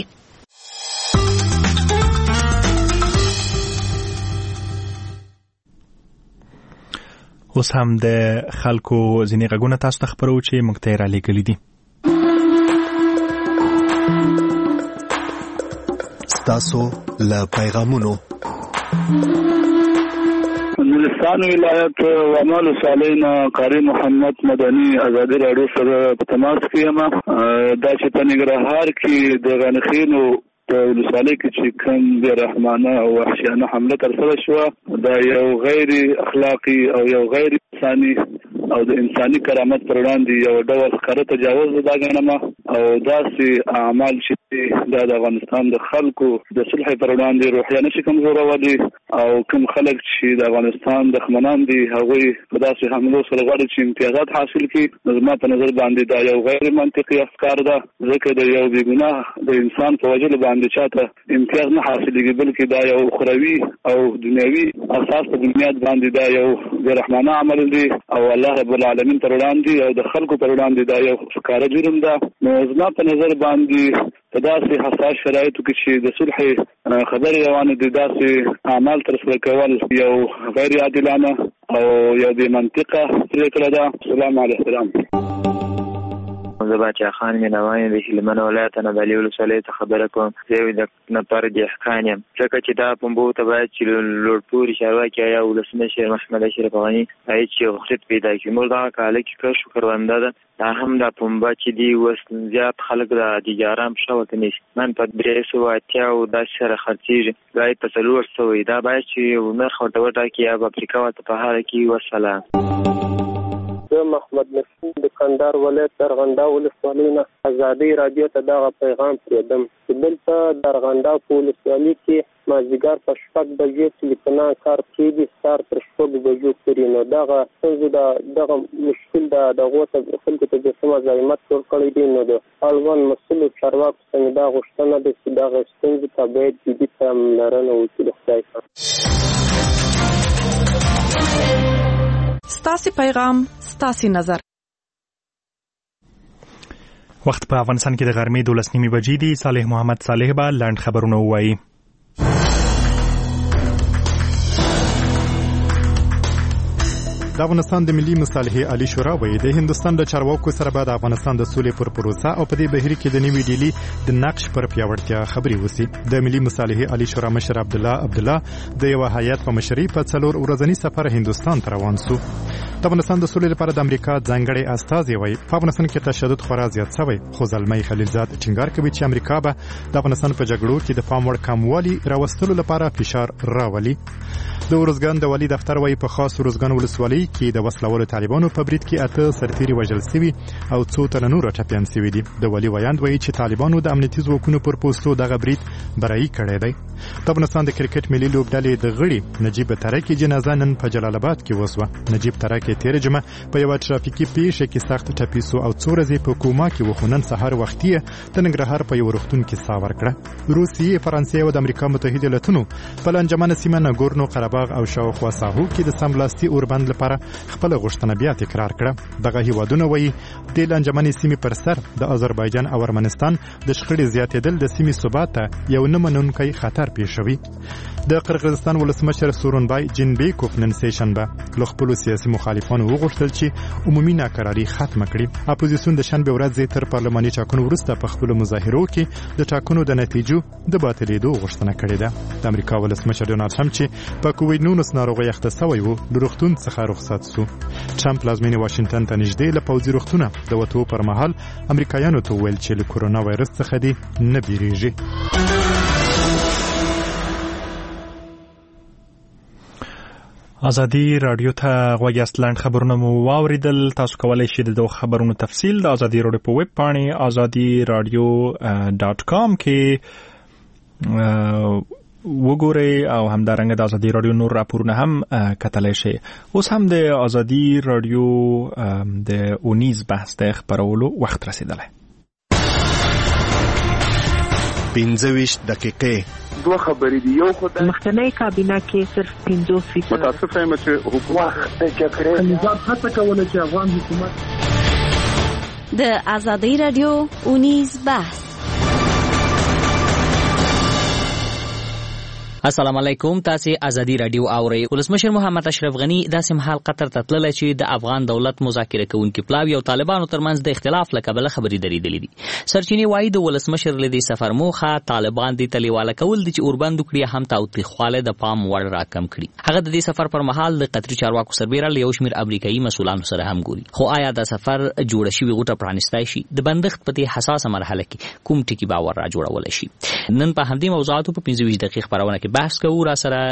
اوس هم د خلکو ځینې غږونه تاسو ته خبرو چې موږ ته یې رالیږلي دي ستاسو له پیغامونو نورستان ولایت ومال صالحین قاری محمد مدني ازادي راډیو سره په تماس کې یم دا چې په ننګرهار کې د غنخینو په ولسوالۍ کې چې کوم بې رحمانه او وحشیانه حمله ترسره شوه دا یو غیر اخلاقی او یو غیر انساني او د انساني کرامت پر وړاندې یو ډول ښکاره تجاوز دا ګڼم او داسې اعمال چې دا د افغانستان د خلکو د صلح پر وړاندې روحیه نشي کمزورولي او کوم خلک چې د افغانستان د خمنان دي هغوی په داسې حملو سره غواړي چې امتیازات حاصل کړي. زما په نظر باندې دا یو غیر منطقي افکار ده، ځکه د یو بې ګناه د انسان په وجه باندې چاته امتیاز نه حاصلېږي، بلکې دا یو اخروي او دنیوي اساس په بنیاد باندې دا یو بې رحمانه عمل دی او الله رب العالمین پر وړاندې او د خلکو پر وړاندې دا یو ښکاره جرم ده. نو زما په نظر باندې په داسې حساس شرایطو کې چې د صلح خبرې روانې دي، داسې اعمال ترسره کول یو غیر عادلانه او یو بې منطقه پرېکړه ده. السلام علیکم. زه باچا خان مینوان د هلمند ولایت نه د علي ولسوالۍ څخه خبره کوم. زه یو د نفر دهقان یم، ځکه چې دا پنبو ته باید چې لوړپوړي چارواکي یا ولسمشر محمد اشرف غني باید چې غوښتل پیدا کړي. موږ دغه کاله کې کښ کرونده ده، دا هم دا پنبه چې دی اوس زیات خلک د دیجارام پښه ورته نیسي. من په درې سوه اتیا او داسې سره خرڅېږي، ګای په څلور سوه وي. دا باید چې نرخ ورته وټاکي یا په افریقا ورته په هغه کې. وسلام. زه محمد نسیم د کندهار ولایت درغنده ولسوالۍ نه ازادي رادیو ته دغه پیغام پرېږدم چې دلته درغنده په ولسوالۍ کې مازدیګر په شپږ بجې ټلیفونان کار کېږي، سهار تر شپږو بجو پورې. نو دغه ستونزې د دغه مشکل د دغو ته خلکو ته د څه مزاحمت جوړ کړی دی. نو د اړوند مسؤلو چارواکو څخه مې دا غوښتنه ده چې دغه ستونزې ته باید جدي پاملرنه وکړي. د خدای څخه ستاسي پیغام ستاسي نظر. وخت په افغانستان کې د غرمې دولس نیمې بجې دي. صالح محمد صالح به لنډ خبرونه ووایي. د افغانستان د ملي مصالحې عالی شورا وایي د هندستان د چارواکو سره به د افغانستان د سولې پر پروسه او په دې بهیر کې د نوې ډیلی د نقش پر پیاوړتیا خبرې وسی. د ملي مصالحې عالی شورا مشر عبد الله عبد الله د یو هیئت په مشرۍ په څلور ورځنی سفر هندستان ته روان شو. د افغانستان د سولې لپاره د امریکا ځانګړی استازی وایي په افغانستان کې تشدد خورا زیات شوی، خو زلمی خلیلزاد ټینګار کوي چې امریکا به د افغانستان په جګړو کې د پام وړ کموالي راوستلو لپاره فشار راولي. د ورزګان د والي دفتر وایي په خاص ورزګان ولسوالۍ کې د وسلوالو طالبانو په برید کې اته سرتیري وژل شوي او څو تنه نور ټپیان شوي دي. د والي ویاند وایي چې طالبانو د امنیتي ځواکونو پر پوستو دغه برید برایي کړی دی. د افغانستان د کرکټ ملي لوبډلې د غړي نجیب ترکی جنازه نن په جلال آباد کې وسوه. نجیب ترکی تیر جمعه په یو ترافیکي پیښه کې سخت ټپي شو او څو ورځې په کوما کې و، خو نن سهار وختي د ننګرهار په یو روغتون کې ساه ورکړه. روسیې، فرانسې او د امریکا متحده ایالاتونو په لنجمنه سیمه ناګورنو قرهباغ او شاوخوا ساحو کې د سملاسي اوربند لپاره خپل غوښتنه بیا تکرار کړه. دغه هیوادونه وایي د لنجمنې سیمې پر سر د آذربایجان او ارمنستان د شخړې زیاتېدل د سیمې ثبات ته یو نه منونکی خطر پیښوي. د قرغیزستان ولسمشر سورونبای جینبیکوف نن سه شنبه له خپلو سیاسي مخالفانو وغوښتل چې عمومي ناکراري ختمه کړي. اپوزیسیون د شنبه ورځ تر پارلماني ټاکنو وروسته په خپلو مظاهرو کې د ټاکنو د نتیجو د باطلېدو غوښتنه کړې ده. د امریکا ولسمشر ډونالډ ټرمپ چې په کووډ نولس ناروغۍ اخته شوی و د روغتون څخه رخصت شو. ټرمپ لازمي واشنگټن ته نږدې له پوځي روغتونه د وټو پر مهال امریکایانو ته ویل چې له کورونا وایرس څخه دي نه بیریږي. ازادي رادیو ته غوږ یاست. لنډ خبرونه مو واوریدل. تاسو کولی شئ د خبرونو تفصیل د ازادي رادیو په ویب پاڼې ازادي رادیو ډاټ کام کې وګورئ او همدارنګه د ازادي رادیو نور راپورونه هم کتلی شئ. اوس هم د ازادي رادیو د اونیز بحث د خبرولو وخت رسیدلی. پنځه ویشت دقیقې دوه خبرې دي. یو خو د مخکنی کابینه کې صرف پنځوس فیصد متاسفه یم چې حکومت د جګړې نظام هڅه کوله چې افغان حکومت د ازادي رادیو اونیز بحث. السلام علیکم. تاسو ازادي رادیو اورئ. ولسمشر محمد اشرف غنی د سمحال قطر ته تللی چې د افغان دولت مذاکره کوونکي پلاوی او طالبانو ترمنځ د اختلاف لکبله خبرې درېدلې دي. سرچینې وایي د ولسمشر لدی سفر موخه طالبان دي تلیواله کول دي چې اوربند کړي هم تاوتریخواله د پام وړ راکم کړي. هغه د دې سفر پر مهال د قطري چارواکو سربېره له یو شمېر امریکایي مسولانو سره هم ګوري. خو آیا د سفر جوړ شوی غوټه پرانستای شي؟ د بندښت په دې حساسه مرحله کې کوم ټکی باور را جوړول شي؟ نن په همدې موضوعاتو په پنځه ویشت دقیقې خبرونه کې بحث کوو. را سره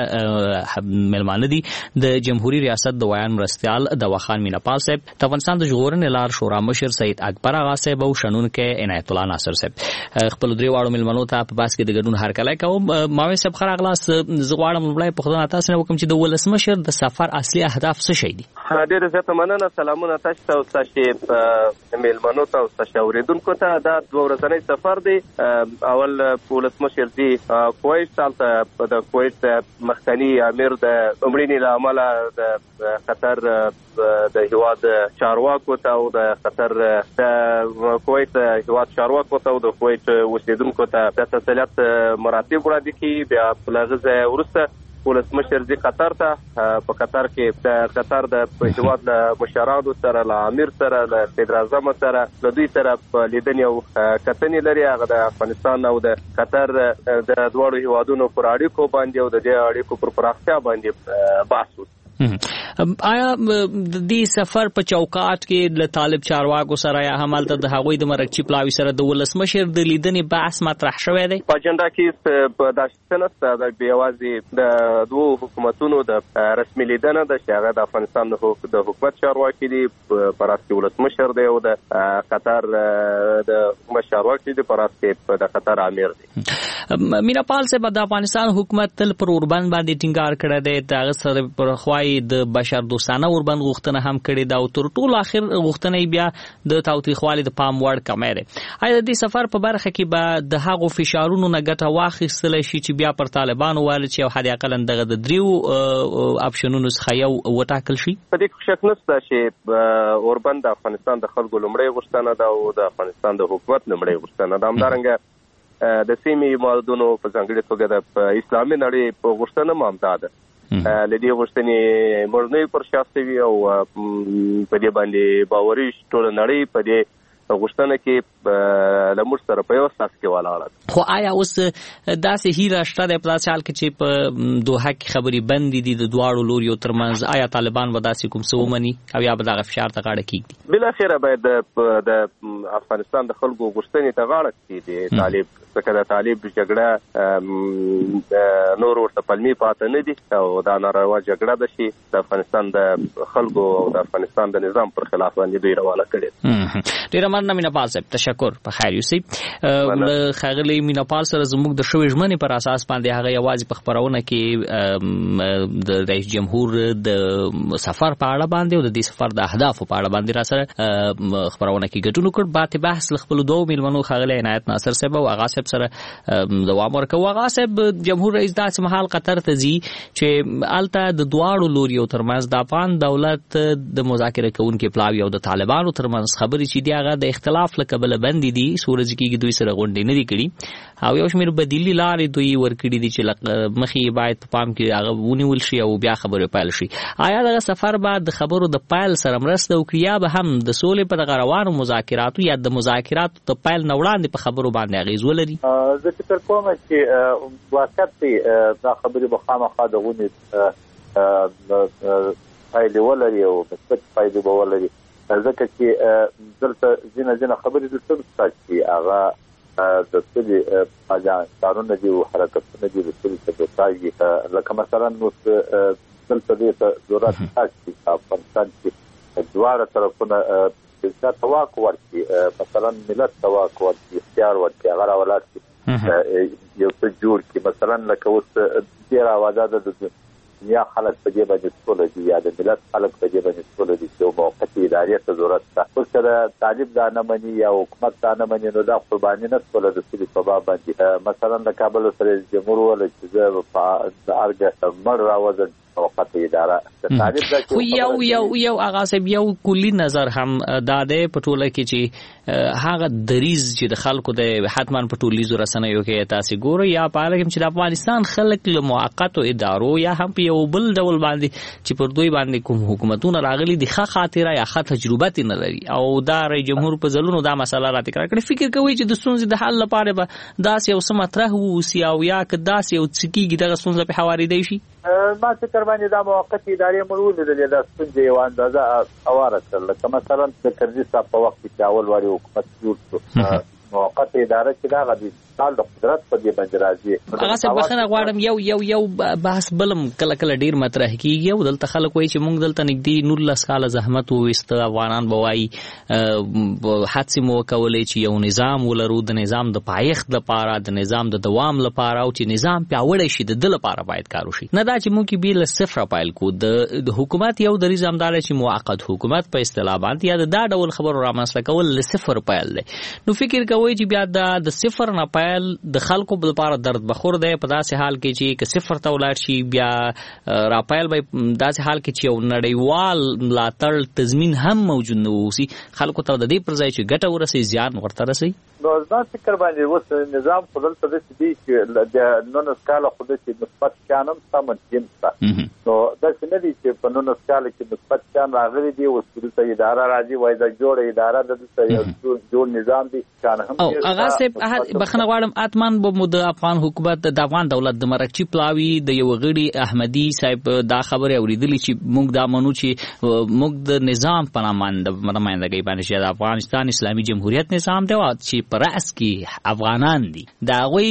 ملمانه دي د جمهوریت ریاست د ویان مرستیال دواخان میناپال صاحب، د افغانستان د ژغورنې لار شورا مشر سید اکبر آغا صاحب او شنونکی عنایت الله ناصر صاحب. خپل درې واړو ملمنو ته په بحث کې د ګډون هرکلی کوم. ماوی صاحب ښه راغلاست. زه غواړم لومړی پوښتنه تاسو نه وکړم چې د ولسمشر د سفر اصلي اهداف څه شی دي؟ ډېره زیاته مننه. سلامونه تاسو ته او ستاسو ملمنو ته او ستاسو اوریدونکو ته. دا دوه ورځنی سفر دی. اول ولسمشر دی کویت ته د کویت مخکنی امیر د عمرینې له امله د قطر د هیواد چارواکو ته او د قطر د کویت هیواد چارواکو ته او د کویت اوسیدونکو ته د تسلیت مراتب وړاندې کړي. بیا په هغه ځای وروسته ولسمشر دی قطر ته. په قطر کې د قطر د هیواد له مشرانو سره، له امیر سره، له صدر اعظم سره، له دوی سره لیدنې او کتنې لري. هغه د افغانستان او د قطر د دواړو هیوادونو پر اړیکو باندې او د دې اړیکو پر پراختیا باندې بحث وکړي. آیا د دې سفر په چوکاټ کې له طالب چارواکو سره یا همالته د هغوی د مرکچی پلاوي سره د ولسمشر د لیدنې بحث مطرح شوی دی؟ په اجنډا کې په داسې نسته د بیوازي د دوه حکومتونو د رسمي لیدنه د شهغه د افغانستان د حکومت چارواکي دی پر اساس ولسمشر دی او د قطر د حکومت چارواکي دی پر اساس د قطر امیر دی. میناپال صاحب، د افغانستان حکومت تل پر اوربند باندې ټینګار کړی دی. د سره پر خوای د بشر دوستانه اوربند غوښتنه هم کړې ده او تر ټولو اخر غوښتنه بیا د تاوتریخوالي د پام وړ کمې ده. آیا د دې سفر په برخه کې به د هغو فشارونو نه ګټه واخیستلی شي چې بیا پر طالبانو وایي چې او حد اقل دغه د دریو اپشنونو څخه یو وټاکل شي؟ په دې کې شک نشته چې اوربند د افغانستان د خلکو لومړی غوښتنه ده او د افغانستان د حکومت لومړی غوښتنه ده. همدارنګه د سیمې هیوادونو په ځانګړې توګه د اسلامي نړۍ په غوښتنه هم همدا ده. لدې غوښتنې مړنۍ پر شاستوي او په دې باندې باوري ټول نړۍ په دې غوښتنه کې له موږ سره په یو ساس کې ولاړه. خو آیا اوس داسې هیله شته د په حال کې چې په دوحه کې خبرې بندې دي د دواړو لوریو ترمنځ؟ آیا طالبان به داسې کوم څه ومني او یا به دغه فشار ته غاړه کېږدي؟ بالاخره باید د افغانستان د خلکو غوښتنې ته غاړه کېږدي. طالب ځکه د طالب جګړه نور ورته پلمې پاته نه دي او دا ناروا جګړه ده چې د افغانستان د خلکو او د افغانستان د نظام پر خلاف باندې دوی روانه کړې. ډیره مننه میناپال صاحب، تشکر. په خیر یوسف خاغلی میناپال سره زموږ د شوې ژمنې پر اساس باندې هغه یوازې په خبرونه کې د رئیس جمهور د سفر په اړه باندې او د دې سفر د اهدافو په اړه باندې را سره خبرونه کې ګډون وکړ. بات بحث خپل دوه ملمنو خاغلی عنایت ناصر صاحب او آغا صاحب سره دوام ورکوي. آغا صاحب، جمهور رئیس داسې مهال قطر ته ځي چې الته د دواړو لوریو ترمنځ د افغان دولت د مذاکره کوونکو پلاوي او د طالبانو ترمنځ خبرې چې دی هغه د اختلاف له کبله بندې دي. سورج کې دوی سره غونډې نه دي کړي او یو شمېر بدیلي لارې دوی ورکړي دي چې مخې باید په پام کې هغه ونیول شي او بیا خبرې پیل شي. آیا دغه سفر به د خبرو د پیل سره مرسته وکړي یا به هم د سولې په دغه روانو مذاکراتو یا د مذاکراتو د پیل نه وړاندې په خبرو باندې اغېز ولري؟ زه فکر کوم چې واقعیت دی دا خبرې به خامخا د غونډې پایلې ولري او مثبت پایلې به ولري. ځکه چې دلته ځینې ځینې خبرې دلته شته چې هغه د سولې کارونه دي او حرکتونه دي د سولې سبوتاژ، لکه مثلا اوس دلته دې ته ضرورت شته چې افغانستان کې دواړه طرفونه د تواک ورکړي، مثلا ملت تواک ورکړي، اختیار ورکړي، هغه راولاړ شي یو څه جوړ کړي. مثلا لکه اوس ډېره اوازه ده د دنیا خلک په دې باندې سوله دي یا د ملت خلک په دې باندې سوله دي چې یو موقتي ادارې ته ضرورت شته. اوس که د طالب دا نه مني یا حکومت دا نه مني نو دا قرباني نه سوله د سولې په باب باندې. مثلا د کابل سره جمهور وویل چې زه په ارګه مړ راوځم موقته اداره. خو یو یو یو هغه صاحب یو کلی نظر هم دا دی په ټوله کې چې هغه دریز چې د خلکو د حتمان په ټولیزو رسنیو کې تاسو ګورئ یا په اړه چې د افغانستان خلک له موقتو ادارو یا هم په یو بل ډول باندې چې پر دوی باندې کوم حکومتونه راغلي دي ښه خاطره یا ښه تجربه نه لري او دا رئیس جمهور په ځلونو دا مسله را تکرار کړي. فکر کوي چې د ستونزې د حل لپاره به داسې یو څه مطرح ووسي او یا که داسې یو څه کېږي دغه ستونزه پرې هوارېدی شي؟ ما فکر باندې دا موقتي ادارې موږ ولیدلې دا ستونزې یوه اندازه هواره کړل. لکه مثلا د کرزي صاحب په وخت کې چې اول واري حکومت جوړ شو موقته اداره چې دا غوښتل مثال د قدرت په دې باندې راځي. هغه څه بخنه غواړم یو یو یو بحث بلم کله کله ډیر مطرح کیږي او دلته خلک وایي چې موږ دلته نږدې نولس کاله زحمت وویست، افغانان به وایي هڅې مو وکولې چې یو نظام ولرو، د نظام د پایښت لپاره، د نظام د دوام لپاره، او چې نظام پیاوړی شي د ده لپاره باید کار وشي. نه دا چې موږ بې له صفره پیل کو. د حکومت یو دریځ همدا دی چې موقت حکومت په اصطلاح باندې یا د دا ډول خبرو رامنځته کول له صفر پیل دی. نو فکر کوئ چې بیا دا د صفر نه پیل د خلکو لپاره درد بخور دی، په داسې حال کې چې که صفر ته ولاړ شي بیا راپیل به داسې حال کې چې یو نړیوال ملاتړ تضمین هم موجود نه اوسي، خلکو ته د دې پر ځای چې ګټه ورسي زیان ورته رسي. نو ځان فکر باندې اوس نظام خو دلته داسې دی چې د نولس کاله خو داسې مثبت شیان هم شته منفي هم شته. نو داسې نه دي چې په نولس کاله کې مثبت شیان راغلي دي، اوس دلته اداره راځي وایي دا جوړه اداره ده، دلته یو جوړ نظام دی شیان هم او هغه صاحب بخښنه غواړم اتمن به مو د افغان حکومت د افغان دولت د مرکچی پلاوی د یو غړي احمدي صاحب دا خبره اوریدلی چې موږ دا منو چې موږ د نظام په نمائندګۍ باندې چې د افغانستان اسلامي جمهوریت نظام دی او چې پر راس کې افغانان دي دا غوي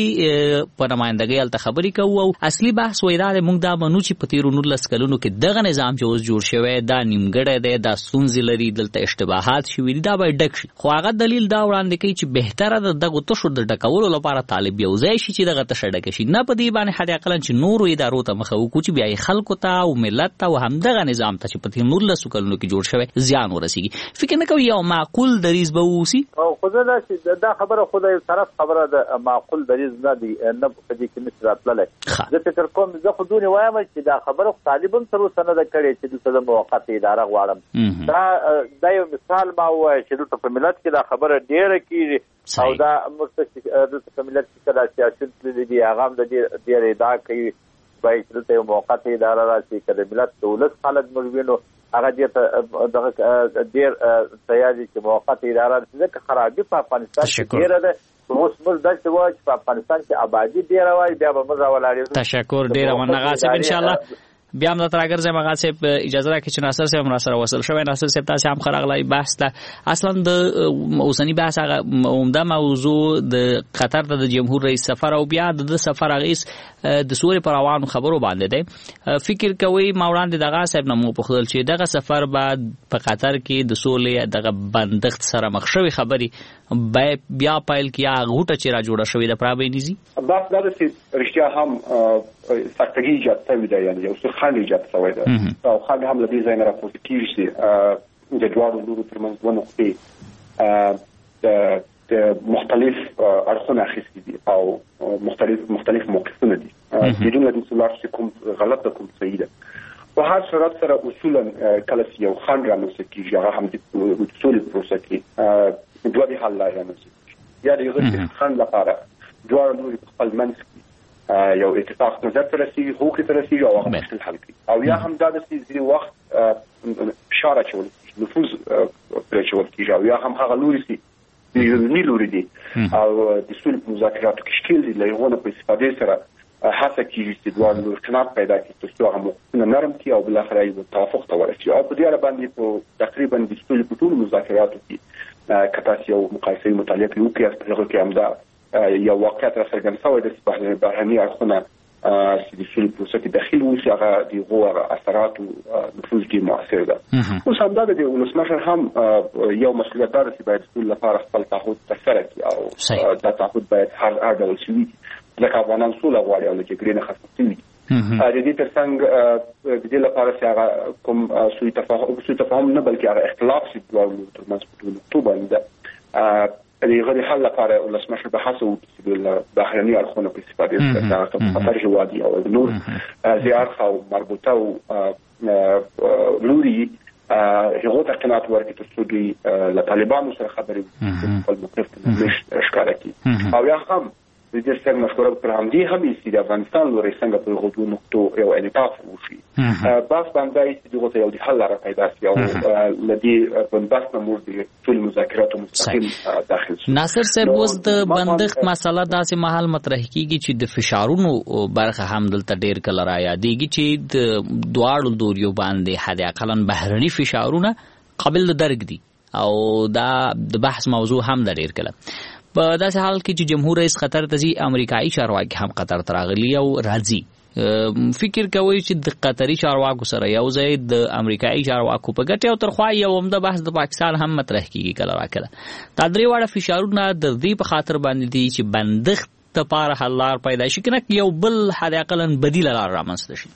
په نمائندګۍ الته خبرې کوو. او اصلي بحث وای دا موږ دا منو چې په تیرو نولس کلونو کې دغه نظام چې اوس جوړ شوی دا نیمګړی دی، دا ستونزې لري، دلته اشتباهات شوي دي، دا باید ډک شي. خو هغه دلیل دا وړاندې کوي چې بهتره ده دغه تشو د ډکولو لپاره طالب یو ځای شي چې دغه تشه ډکه شي، نه په دې باندې حد اقل چې نورو ادارو ته مخه وکړو چې بیا یې خلکو ته او ملت ته او همدغه نظام ته چې په تیرو نولسو کلونو کې جوړ شوی زیان ورسیږي. فکر نه کوي یو معقول دریځ به ووسي؟ او خو دا چې دا خبره خو د یو طرف خبره د معقول دریځ نه دی، نه په دې کې نشي راتللی. زه فکر کوم زه خو دونې وایم چې دا خبره خو طالبان تر اوسه نه ده کړې چې دلته د موقت اداره غواړم. دا دا یو مثال ما ووایه چې دلته په ملت کې دا خبره ډېره کېږي او دا موږ دلته په ملت کې کله سیاست تللی دي هغه هم د دې ډېر ادعا کوي باید چې دلته یو موقت اداره راشي، که د ملت د ولس خلک موږ وینو هغه دې دغه ډېر تیار دي چې موقت اداره راشي، ځکه خرابي په افغانستان کې ډېره ده. اوس موږ داسې وایو چې په افغانستان کې آبادي ډېره وایي بیا به موږ راولاړېږو. تشکر ډېره ونه غاصب انشاءالله بیا هم درته راګرځم. هغه صاحب اجازه راکړئ چې ناصر صاحب را سره وصل شوی. ناصر صاحب تاسې هم ښه راغلی. بحث ته اصلا د اوسني بحث هغه عمده موضوع د قطر ته د جمهور رئیس سفر او بیا د سفر اغیز د سوري پر روانو خبرو باندې دی. فکر کوي ما وړاندې دغه صاحب نه مو پوښتل چې دغه سفر بعد په قطر کې د سولې دغه بندښت سره مخ شوی خبرې بیا پایل کیا غوټه چې را جوړه شوې ده پرابې نيزي. بس دا چې رښتیا هم سختګي ایجاد شوې ده، یعنی یو څه خنډ ایجاد شوی ده او خنډ هم له دې ځای نه راپورته کېږي چې د دواړو لورو ترمنځ دوه نقطې د مختلف اړخونه اخیستي دي او مختلف مختلف موقفونه دي بدون له دې چې لاړ شي کوم غلط ده کوم صحیح ده. په هر صورت سره اصولا کله چې یو خنډ رامنځته کېږي هغه هم د سولې پروسه کې دوه د حل لارې رامنځته کېږي. یا د یو خنډ لپاره دواړه لوري په خپل منځ کې یو اتفاق نظر ته رسیږي، هغوی ته رسیږي او هغه مشکل حل کوي. او یا هم دا د ځینې وخت فشار اچول کېږي، نفوذ پرې اچول کېږي او یا هم هغه لوري چې بیروني لوري دي او د سولې په مذاکراتو کې شکیل دي له هغو نه په استفادې سره هڅه کېږي چې دواړه لوري اختلاف پیدا کړي تر څو هغه موقفونه نرم کړي او بالاخره یو توافق ته ورسېږي. او په دې اړه باندې په تقریبا د سولې په ټولو مذاکراتو کې که تاسو یو مقایسوي مطالعه پرې وکړئ په هغه کې همدا یو واقعیت را څرګند شوی دی چې بهرني اړخونه چې د سولې پروسه کې داخل وشي هغه د هغو اثرات او نفوذ ډېر مؤثر ده. اوس همدا د ولسمشر هم یو مسؤلیت دار چې باید سولې لپاره خپل تعهد ترسره کړي او دا تعهد باید هر هر ډول شوي ځکه افغانان سوله غواړي او له جګړې نه خلاص شوي دي. د دې ترڅنګ د دې لپاره چې هغه کوم سوء تفاهم سوء تفاهم نه بلکې هغه اختلاف چې دواړو ترمنځ په ټولو نقطو باندې ده د هغې حل لپاره ولسمشر به هڅه وکړي چې د بهرني اړخونو په استفادې سره په قطر هېواد او نور ذي اړخه او مربوطه لوري هغو ته قناعت ورکړي تر څو دوی له طالبانو سره خبرې وکړي، خپل موقف ښکاره کړي. او یا هم د دې سره مشوره پر همدې هم چې د افغانستان لوري څنګه په هغو دوو نقطو یو انعطاف وشي. بحث باندې چې دغه ته یو د حل لاره پیدا شي او له دې بندښت نه موږ د ټول مذاکراتو مستقیم داخل شو. ناصر صاحب اوس د بندښت مسله داسې مهال مطرح کیږي چې د فشارونو برخه هم دلته ډېر کله را یادېږي چې د دواړو دوریو باندې حد اقلا بهرني فشارونه قابل درک دي او دا د بحث موضوع هم د ډېر کله په داسې حال کې چې جمهور رئیس قطر ته ځي امریکایي چارواکي هم قطر ته راغلي او راځي. فکر کوي چې د قطري چارواکو سره یو ځای د امریکایي چارواکو په ګټه او ترخوا یو عمده بحث د پاکستان هم مطرح کیږي کله راکله. دا درې واړه فشارونه د دې په خاطر باندې دي چې بندښت لپاره حل لار پیدا شي کنه یو بل حد اقل بدیل لار رامنځته شي.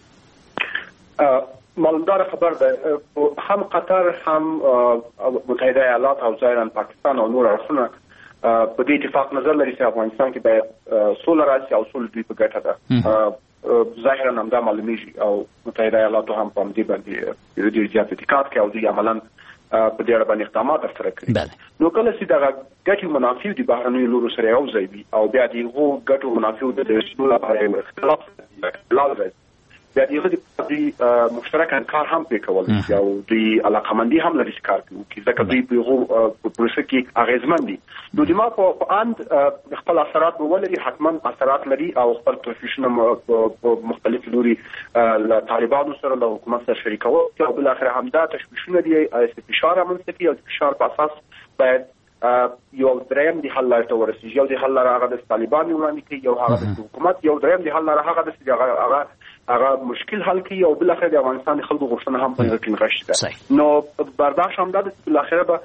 معلومدار خبر ده هم قطر هم متحده ایالات او ظاهرا پاکستان او نور اړخونه په دې اتفاق نظر لري چې افغانستان کې باید سوله راشي او سوله دوی په ګټه ده. ظاهرا همدا معلومیږي او متحده ایالات هم په دې باندې ډېر زیات اعتقاد کوي او دوی عملاً په دې اړه باندې اقدامات ترسره کوي. نو کله چې دا ګټي منافع دي بهرنیو لورو سره یو ځای وي او بیا دې هغو ګټو منافع د رسول لپاره اختلاف لازم بیا دې د مشترکاً کار هم پې کول او دوی علاقمندي هم لري چې کار کوي ځکه دوی په هغو پروسه کې اغېزمن دي. نو د ما په اند خپل اثرات به ولري حتما اثرات لري او خپل پروفیشنل مختلف لوري له طالبانو سره له حکومت سره شریکول او بل اخر همدا تشویشونه دي فشار رامنځته کوي او فشار په اساس باید یو دریم دی حل لاره ورسیږي. یو دی حل لاره هغه د طالبان وړاندې کوي یو هغه د حکومت یو دریم دی حل لاره هغه د هغه هغه مشکل حل کوي او بل اخر د افغانستان خلکو غوښتنه هم په کې نغښتي ده. نو برداشت هم ده چې بل اخر به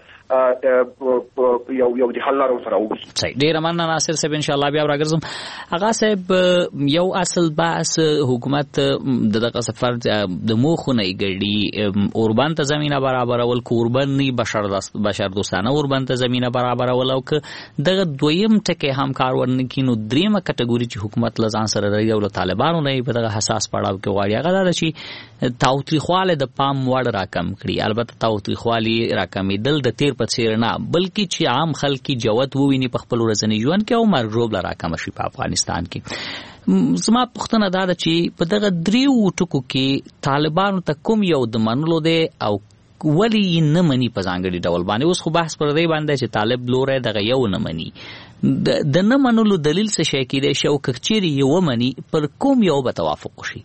یو یو دی حل لاره سره وګوري. صحیح. ډیر مننه ناصر صاحب ان شاء الله بیا راګرځم. هغه صاحب یو اصل بحث حکومت دغه سفر د موخو نه ګړي اوربان ته زمينه برابرول کو اوربان نه بشر بشر دوستانه اوربان ته زمينه برابرول او که دغه دویم ټکي هم کار ورنکینو دریمه کټګوري چې حکومت لزان سره لري او طالبانو نه په دغه حساس پړاو کې غواړي هغه دا چې تاوتریخواله د پام وړ راکم کړي. البته تاوتریخوالی راکمېدل د تیر په څیر نه بلکې چې عام خلک جوت وویني په خپل ورځني ژوند کې او مرغوب لرا کم شي په افغانستان کې. زما پوښتنه دا ده چې په دغه دریو ټکو کې طالبانو ته کوم یو د منلو دی او ولی نه مني په ځانګړي ډول باندې. اوس خو بحث پر دې باندې چې طالب لوري دغه یو نه مني د نه منلو دلیل څه شي کېدای شي او کچېري یو مني پر کوم یو به توافق شي.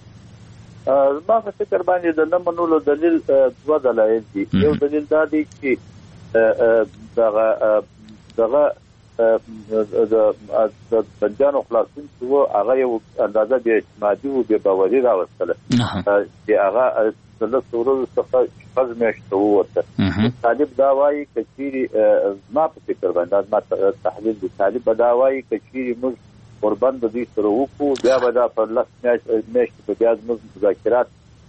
زما په فکر باندې د نه منلو دلیل دوه دلایل دي. یو دلیل دا دی چې دغه دغه د بنجانو خلاصون چې هغه یو اندازه د اعتمادي او د باوري راوستله چې هغه د څورو څخه شپږ میاشتې ووته. طالب دا وایي کچېري ما په فکر باندې ما تحلیل دي طالب دا وایي کچېري موږ قربان د دې سره وکړو بیا به دا پر لاس میاشتې په بیا زموږ مذاکرات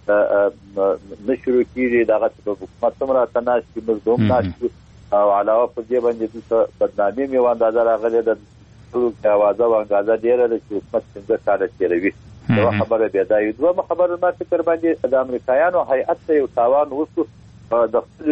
نشروع کېږي دغه په حکومت سره تناسب موږ دوم ناشو او علاوه په دې باندې د بدنامي میو اندازه راغلي د ټول اوازه او اندازه ډیره د حکومت څنګه کار کوي. دا خبره بیا دا یو دوه خبره ما فکر باندې د امریکایانو هیئت ته یو تاوان وشو د خپل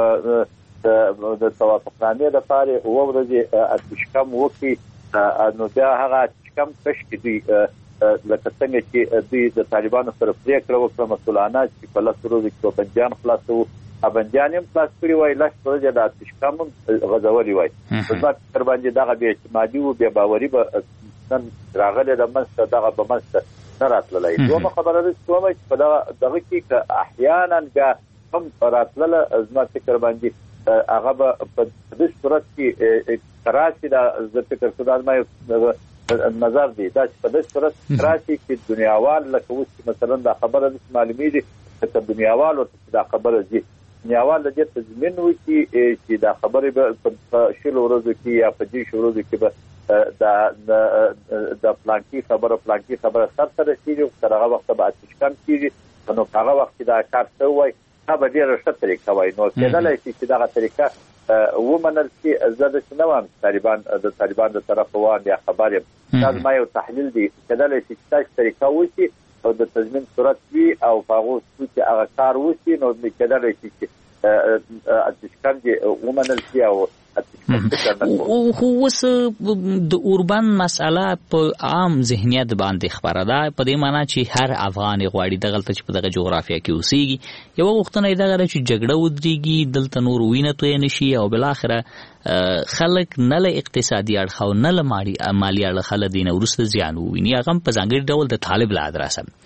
د توافقنامې لپاره او ورځي اتشکم وکي نو بیا هغه اتشکم کش کړي لکه څنګه چې دوی د طالبانو سره پریکړه وکړه مسولانه چې په لاس ورځي کې بنجان خلاصو ابنجان هم خلاص کړی وای لاس ورځي د اتشکم غزولي وای. په ځکه باندې دغه بیا اعتمادي او بیا باوري به نن راغله د منځ دغه په منځ نه راتللی. دومره خبره ده چې په دغه کې که احیانا هم راتلله زما فکر باندې هغه به په دې صورت کې کراچي دا زه فکر کوم ما نظر دی دا چې په دې صورت کراچي کې دنیاوال لکه اوس مثلا دا خبره د معلومیږي چې دنیاوال او دا خبره دي دنیاوال د دې تضمین وکړي چې دا خبره په شل ورځو کې یا په دې ورځو کې به دا د پلانکی خبره پلانکی خبره سر سره کیږي تر هغه وخت به اتشکم کیږي نو هغه وخت دا کار څه وای دا به ډیره ښه طریقه وای. نو کېدلای شي چې دغه طریقه ومنل شي. زه د څه نوم طالبان د طالبان د طرف وان یا خبر یم دا ما یو تحلیل دی کېدلای شي چې تاسو طریقه وشي او د تضمین صورت وي او هغه چې هغه کار وشي نو کېدلای شي چې اتشکم دې ومنل شي او خو اوس د اوربان مسله په عام ذهنیت باندې خبره ده په دې معنی چې هر افغان غواړي دغلته چې په دغه جغرافیه کې اوسېږي یو وختونه دغه چې جګړه ودرېږي دلته نور وینه توی نشي او بل اخره خلک نه له اقتصادي اړخ او نه له مالي اړخ له دینه ورسته زیان وویني هغه په ځانګړي ډول د طالب لا دراسه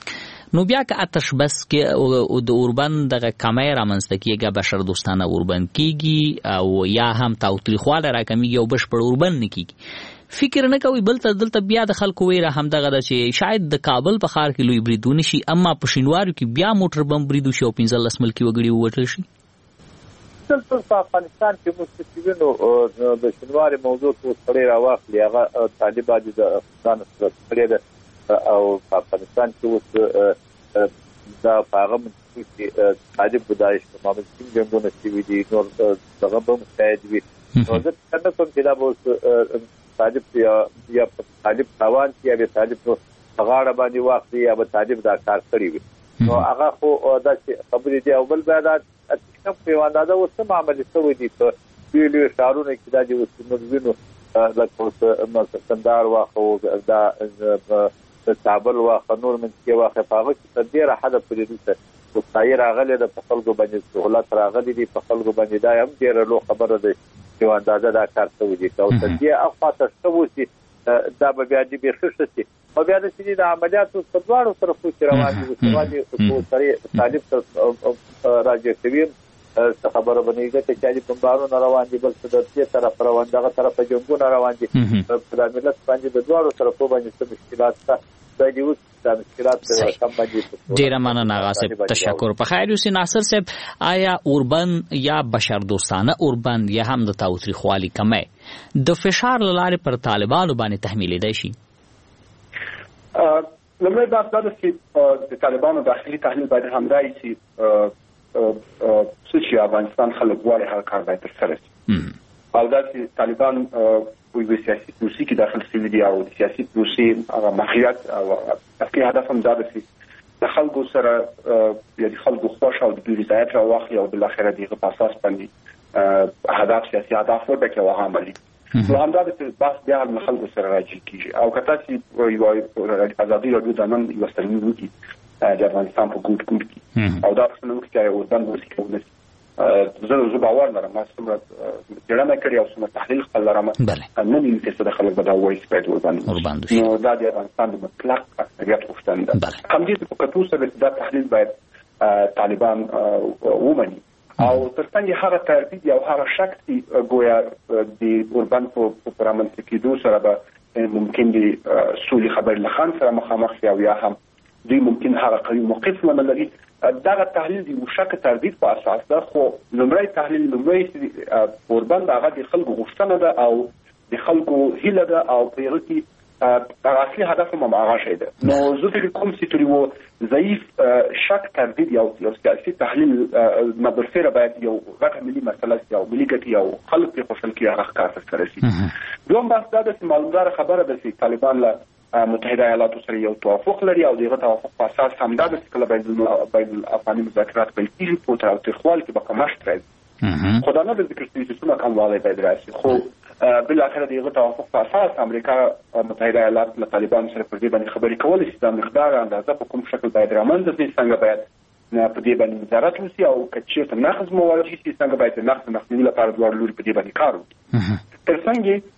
نو بیا که آتش بس کې د اوربند دغه کمی رامنځته کېږي بشر دوستانه اوربند کېږي او یا هم تاوتریخواله راکمیږي او بشپړ اوربند نه کېږي فکر نه کوي بل ته دلته بیا د خلکو ویره همدغه ده چې شاید د کابل په ښار کې لوی بریدونه شي اما په شینوارو کې بیا موټر بم برید وشي او پنځلس ملکي وګړي ووژل شي. دلته په افغانستان کې مستقیمینو د شینواري موضوع څو سړی راواخلي هغه طالبان د افغانستان سره سړی ده او په افغانستان کې اوس دا په هغه منطقه کې طالب بدایش په محمد سینګ جنګونه شوي دي نور دغه به مستعد وي نو زه څنګه کوم چې دا به اوس طالب یا طالب روان شي یا به طالب په غاړه باندې واخلي یا به طالب دا کار کړی وي نو هغه خو دا چې خبرې دي او بل باید کم په اندازه اوس څه معاملې شوي دي په لویو لویو ښارونو کې دا چې اوس موږ وینو لکه اوس کندهار واخلو دا کابل واخه نور منطقې واخه په هغه کې تر ډېره حده پورې دلته روغتیايي راغلې ده په خلکو باندې سهولت راغلی دي په خلکو باندې دا هم ډېره لویه خبره ده چې اندازه دا کار شوی دي که او تر دې اخوا ته ښه وشي دا به بیا دې بیخي ښه شي او بیا داسې دي د عملیاتو په دواړو طرفو کې روان دي روان دي طالب ته راجع کوي څه خبره بنېږي چې چالي بمبارونه روان دي بل څه د دې طرف روان دغه طرفه جنګونه روان دي په دا ملت باندې د دواړو طرفو باندې څه مشکلات شته دا دې اوس دا مشکلات کم باندې ډېره مننه آغا صاحب تشکر په خیر یوسف ناصر صاحب آیا اوربن یا بشر دوستانه اوربن یا هم د تاوتریخوالي کمی د فشار له لارې پر طالبانو باندې تحمیلېدای شي؟ لومړی بحث دا ده چې د طالبانو داخلي تحلیل باید همدای شي څه چې افغانستان خلک غواړي هغه کار باید ترسره شي او دا چې طالبان په یوه سیاسي پروسې کې داخل شوي دي او د سیاسي پروسې هغه ماهیت او اصلي هدف هم دا ده چې د خلکو سره یا د خلکو خوښ او د دوی رضایت راواخلي او بالاخره د هغه په اساس باندې هدف سیاسي اهداف ورکړي او هغه عملي نو همدا د بحث بیا له خلکو سره راځي کېږي او که تاسې یوه ازادي راډیو د نن یوه سترمیم وکړي د افغانستان په ګوټ ګوټ کې او دا پوښتنه وکړي چې اوربند اوس کولی شي زه زه باور لرم ما څومره څېړنه کړې او څومره تحلیل خپل لرم نه وینم چې څه د خلک به دا وایي چې باید اوربند نو دا د افغانستان د مطلق اکثریت غوښتنه ده همدې په کتو سره دا تحلیل باید طالبان ومني او ترڅنګ هغه تردید یا هغه شک چې ګویا د اوربند په رامنځته کېدو سره به ممکن دي سولې خبرې له خان سره مخامخ شي او یا هم دوی ممکن هغه قوي موقف ونه لري دغه تحلیل د شک تردید په اساس ده خو لومړی تحلیل لومړی اوربند هغه د خلکو غوښتنه ده او د خلکو هیله ده او په هغه کې هغه اصلي هدف هم هغه شی ده نو زه فکر کوم چې تر یو ضعیف شک تردید یو یو سیاسي تحلیل مبرفره باید یو غټه ملي مسله یو ملي ګټې یو خلک په خوشحال کې هغه ښکار سره شي دوم بحث دا ده چې معلومدار خبره ده چې طالبان له متحده ایالاتو سره یو توافق لري او دغه توافق په اساس همدا د کله بین الافغاني مذاکرات پیل کیږي په تاوتریخوالي کې به کمښت راځي خو دا نه د ذکر شوي چې څومره کموالی باید راشي خو بالاخره دغه توافق په اساس امریکا متحده ایالات له طالبانو سره پر دې باندې خبرې کولی شي د مقدار اندازه په کوم شکل باید رامنځته شي څنګه باید په دې باندې نظارت وشي او که چېرته نقض مواجه شي څنګه باید د نقض مخنیوي لپاره دواړه لوري په دې باندې کار وکړي تر څنګ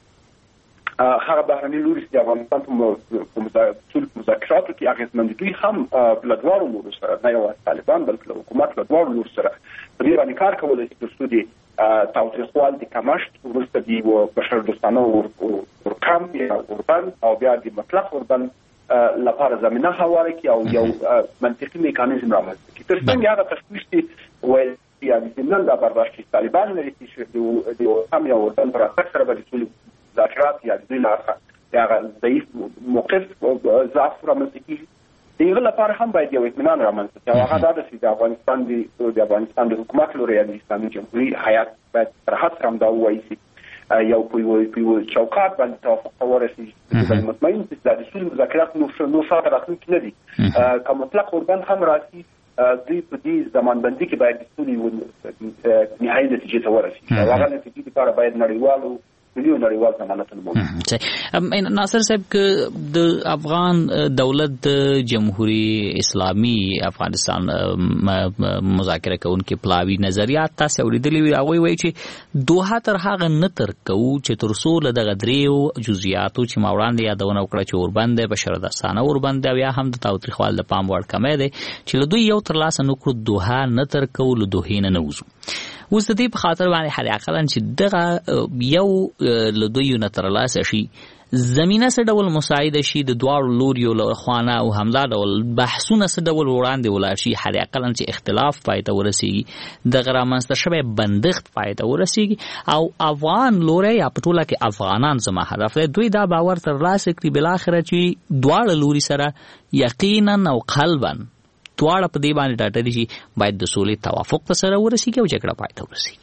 هغه بهرني لوري چې افغانستان په مذاکراتو کې اغېزمن دي دوی هم له دواړو لورو سره نه یوازې طالبان بلکې له حکومت له دواړو لورو سره په دې باندې کار کولی شي تر څو د تاوتریخوالي د کمښت وروسته د یوه بشردوستانه اورکمپ یا اوربند او بیا د مطلق اوربند لپاره زمینه هواره کړي او یو منطقي میکانیزم رامنځته کړي تر څنګ هغه تشویش چې ویل یعنې نن دا برداشت چې طالبان لري چې د اورکمپ یا اوربند پر اساس سره به د سولې مذاکرات یا د دوی له هغه ضعیف موقف ضعف رامنځته کېږي د هغه لپاره هم باید یو اطمینان رامنځته شي او هغه دا ده چې د افغانستان د افغانستان د حکومت لوري یا د اسلامي جمهوري هیات باید تر حد سره همدا ووایي چې یو په یوه چوکاټ باندې توافق ته ورسېږي چې مطمئن چې دا د سولې مذاکرات نور شاته راتلونکي نه دي که مطلق اوربند هم راسي دوی په دې زمانبندي کې باید د سولې نهایي نتیجې ته ورسېږي او هغه نتیجې لپاره باید نړیوالو ملي او نړیوال ضمانتونه موجود. ناصر صاحب ک د افغان دولت د جمهوریت اسلامي افغانستان مذاکره کوونکي پلاوی نظریات تاسو اوریدلی وي هغه وایي چې دوه تر هغه نه تر کو چې تر څو له دغه دریو جزئیاتو چې ما وړاندې یادونه وکړه چې اوربند بشر دستانه اوربند او یا هم د تاوتریخوال د پام وړ کمې ده چې له دوی یو تر لاس نه کړو دوه نه تر کو له دوه نه نوزو. اوس د دې په خاطر باندې حل عقلن چې دغه یو له دوی نه تر لاس شي زمينه څه ډول مساعده شي د دواړو لوریو له خوانه او حمله ډول بحثونه څه ډول وړاندې ولا شي حل عقلن چې اختلاف پای ته ورسیږي د غرامنسته شوی بندښت پای ته ورسیږي او افغان لوري یا پټوله کې افغانان زما هدف دوی دا باور تر لاسه کړی بل اخر چې دواړه لوري سره یقینا او قلبا دواړه په دې باندې ډاټه دي چې باید د سولې توافق ته سره ورسیږي او جګړه پای ته ورسیږي.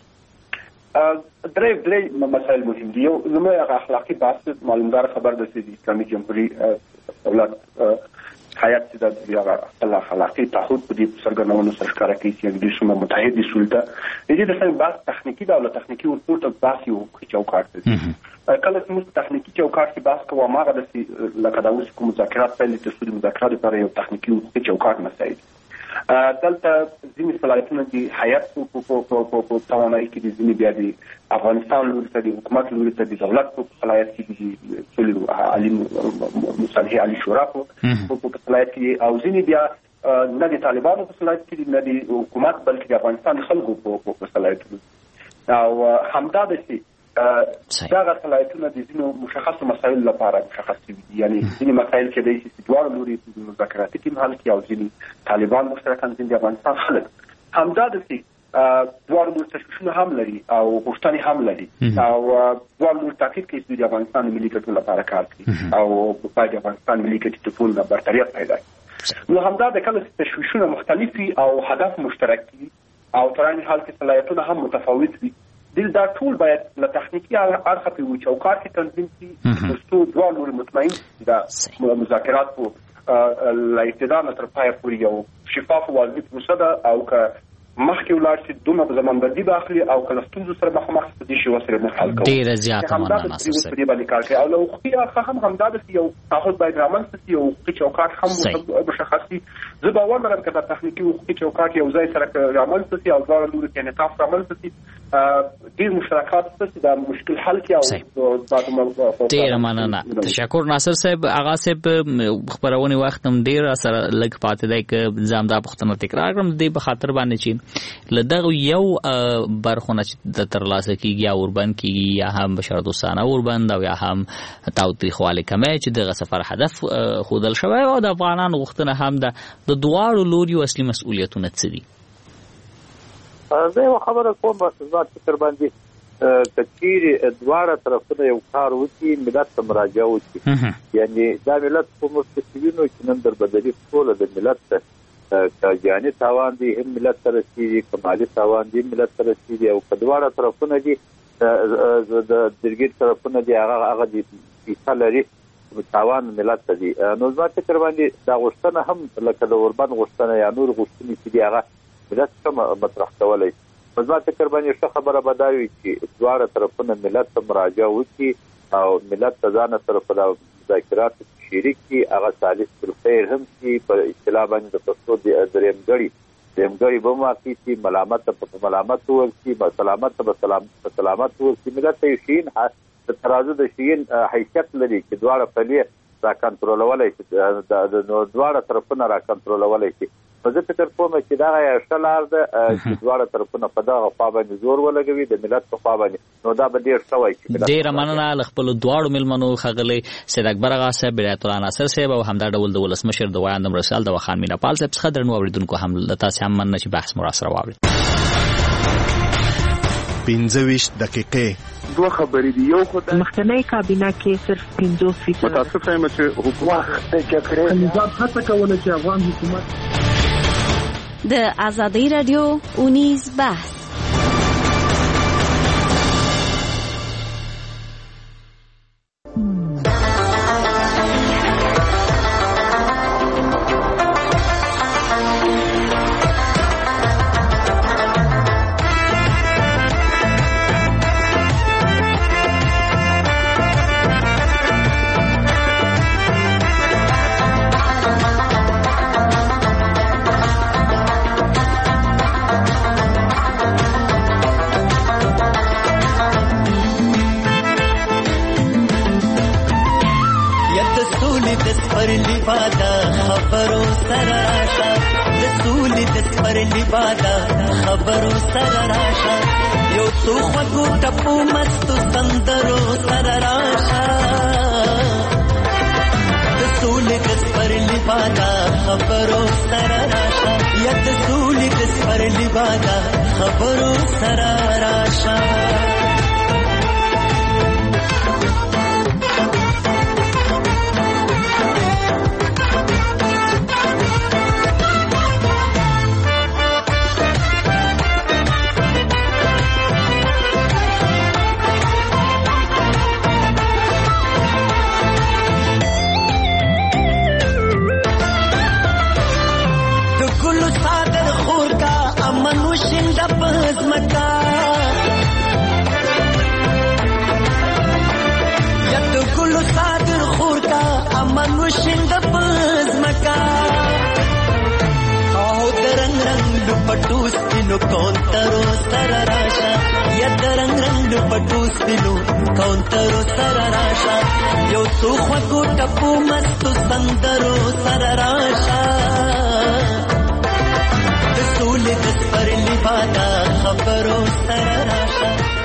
درې درې مسایل مهم دي. یو زموږ اخلاقی بحث معلومدار خبر ده چې اسلامي جمهوریت دولت حیات چې د خپل اخلاقی تعهد په دې سرګرنونو سره ښکارا کوي چې د شمه متحده سولته دې د څنګه بحث تخنیکی دا له تخنیکی ورپورته بحث یو چوکاټ دی. کله چې موږ تخنیکی چوکاټ کې بحث کوو ما غواړم چې لکه دا اوس کوم مذاکرات پیل دي چې مذاکرات لپاره یو تخنیکی چوکاټ مسایل دلته ځینې فعالیتونه دي حیات په په په توانایي کې دي ځینې بیا دي افغانستان لوري ته دي حکومت لوري ته دي دولت په فعالیت کې دي ټول عالم مصالح علی شورا په په فعالیت کې او ځینې بیا نه دي طالبانو په فعالیت کې دي نه دي حکومت بلکې د افغانستان خلکو په په فعالیت کې او همدا د شي دا غوښتنه د ځینو مشخصو مسایلو لپاره مشخص دي یعنی ځینې مسایل کې د استدوار لوري د مذاکراتي ټیم حل کې او ځینې طالبان مشترکان ځینې افغانستان خلک همدا د شي دوه نور تشویشونه هم لري او غوښتنې هم لري او دوه نور تاکید کوي چې د افغانستان ملي ګټو لپاره کار کوي او په د افغانستان ملي ګټو ته ټول برتریت پیدا کوي. نو همدا د کله تشویشونه مختلفي او هدف مشترک دي او ترانه حال کې صلاحیتونه هم متفاوت دي. دل دا ټول باید له تخنیکی اړخه په چوکاټ کې تنظیم شي ترڅو دوه نور مطمئن د مذاکرات په لا ابتدا تر پای پورې یو شفاف او واضح پروسه ده او که مخکې ولاړ شي دومره زمانبندي داخلي او کله ستونزو سره مخامخ دي شي وسره نه حل کوي. ډیر زیات مننه ناصر صاحب. دې باندې کار کوي او لو خو هم هم دا د یو تاخذ باید رامنځته شي او په چوکاټ هم مشخصي زه باور لرم چې د تخنیکی او چوکاټ یو ځای سره رامنځته شي او دا لوري کې انعطاف رامنځته شي ډیر مشترکات څه د مشکل حل کې او بعد ډیر مننه. تشکر ناصر صاحب. آغا صاحب خبرونه وخت هم ډیر سره لګ پاتې دی ک زمدا پښتنه تکرار کوم دې په خاطر باندې چې لدغه یو برخونه چې د ترلاسه کیږي یا اوربند کیږي یا هم بشر دوستانه اوربند او یا هم تاوتریخواله کمه چې دغه سفر هدف خودل شوی او د افغانان غوښتنه هم ده د دواړو لوري اصلي مسؤلیتونه څه دي. زه یو خبره کوم چې ځات فکر باندې کچیر دواړه طرفونه یو کار وکړي ملت ته مراجعه وکړي یعنی دا ملت په مستقیمو چې نن در بدلی ټول د ملت ته جاني تاوان دي هم ملت سره شي کمالي تاوان دي ملت سره شي او په دواړه طرفونه دي د درګیر طرفونه دي هغه هغه دي چې لري تاوان ملت ته دي. نو ځات فکر باندې دا غوښتنه هم لکه د اوربند غوښتنه یا نور غوښتنې چې دي هغه ملت کوم مطرح کولای. په ځات فکر باندې څه خبره بداوي چې دواړه طرفونه ملت ته مراجعه وکړي او ملت ته ځان سره په مذاکرات شریک کی هغه ثالث پر خیر هم کی په اصطلاح باندې د پښتو د درېمګړي درېمګړي به واقعي چې ملامت په ملامت ورسي سلامت په سلامت سلامت ورسي ملت ته شین د ترازو د شین حیثیت لري چې دواړه پلي را کنټرولولای شي د دواړه طرفونه را کنټرولولای شي. په دې فکر کوم چې دا یو شلار ده چې دواړه طرفونه په دغه خوا باندې زور ولګوي د ملت په خوا باندې نو دا به ډیر شوی چې ډیر مننه خپل دواړو ملمنو خغلی سید اکبر آغا صاحب بیات الله ناصر صاحب او همدا ډول د ولسمشر د وایاند مرسل د وخان مینا پال صاحب څخه درنو اوریدونکو هم لته هم مننه چې بحث مو را سره واوري. پنځه ویشت دقیقې دوه خبرې دي. یو خو د مخکنی کابینه کې صرف پنځوس فیصد متاسف یم چې حکومت د جګړې نظام هڅه کوله چې افغان حکومت د آزادی رادیو اونیز بحث سپرلی بادا خبرو سره راشه د سولې د سپرلی بادا خبرو سره راشه یو څو خوږو ټپو مستو سندرو سره راشه د سولې د سپرلی بادا خبرو سره راشه یا د سولې د سپرلی بادا خبرو سره راشه شند پزمکا او درنګ رنگ پټو سپینو کونترو سره راشه یا درنګ رنگ پټو سپینو کونترو سره راشه یو څو خوږو ټپو مستو سندرو سره راشه د سولې د سپرلی بادا خبرو سره راشه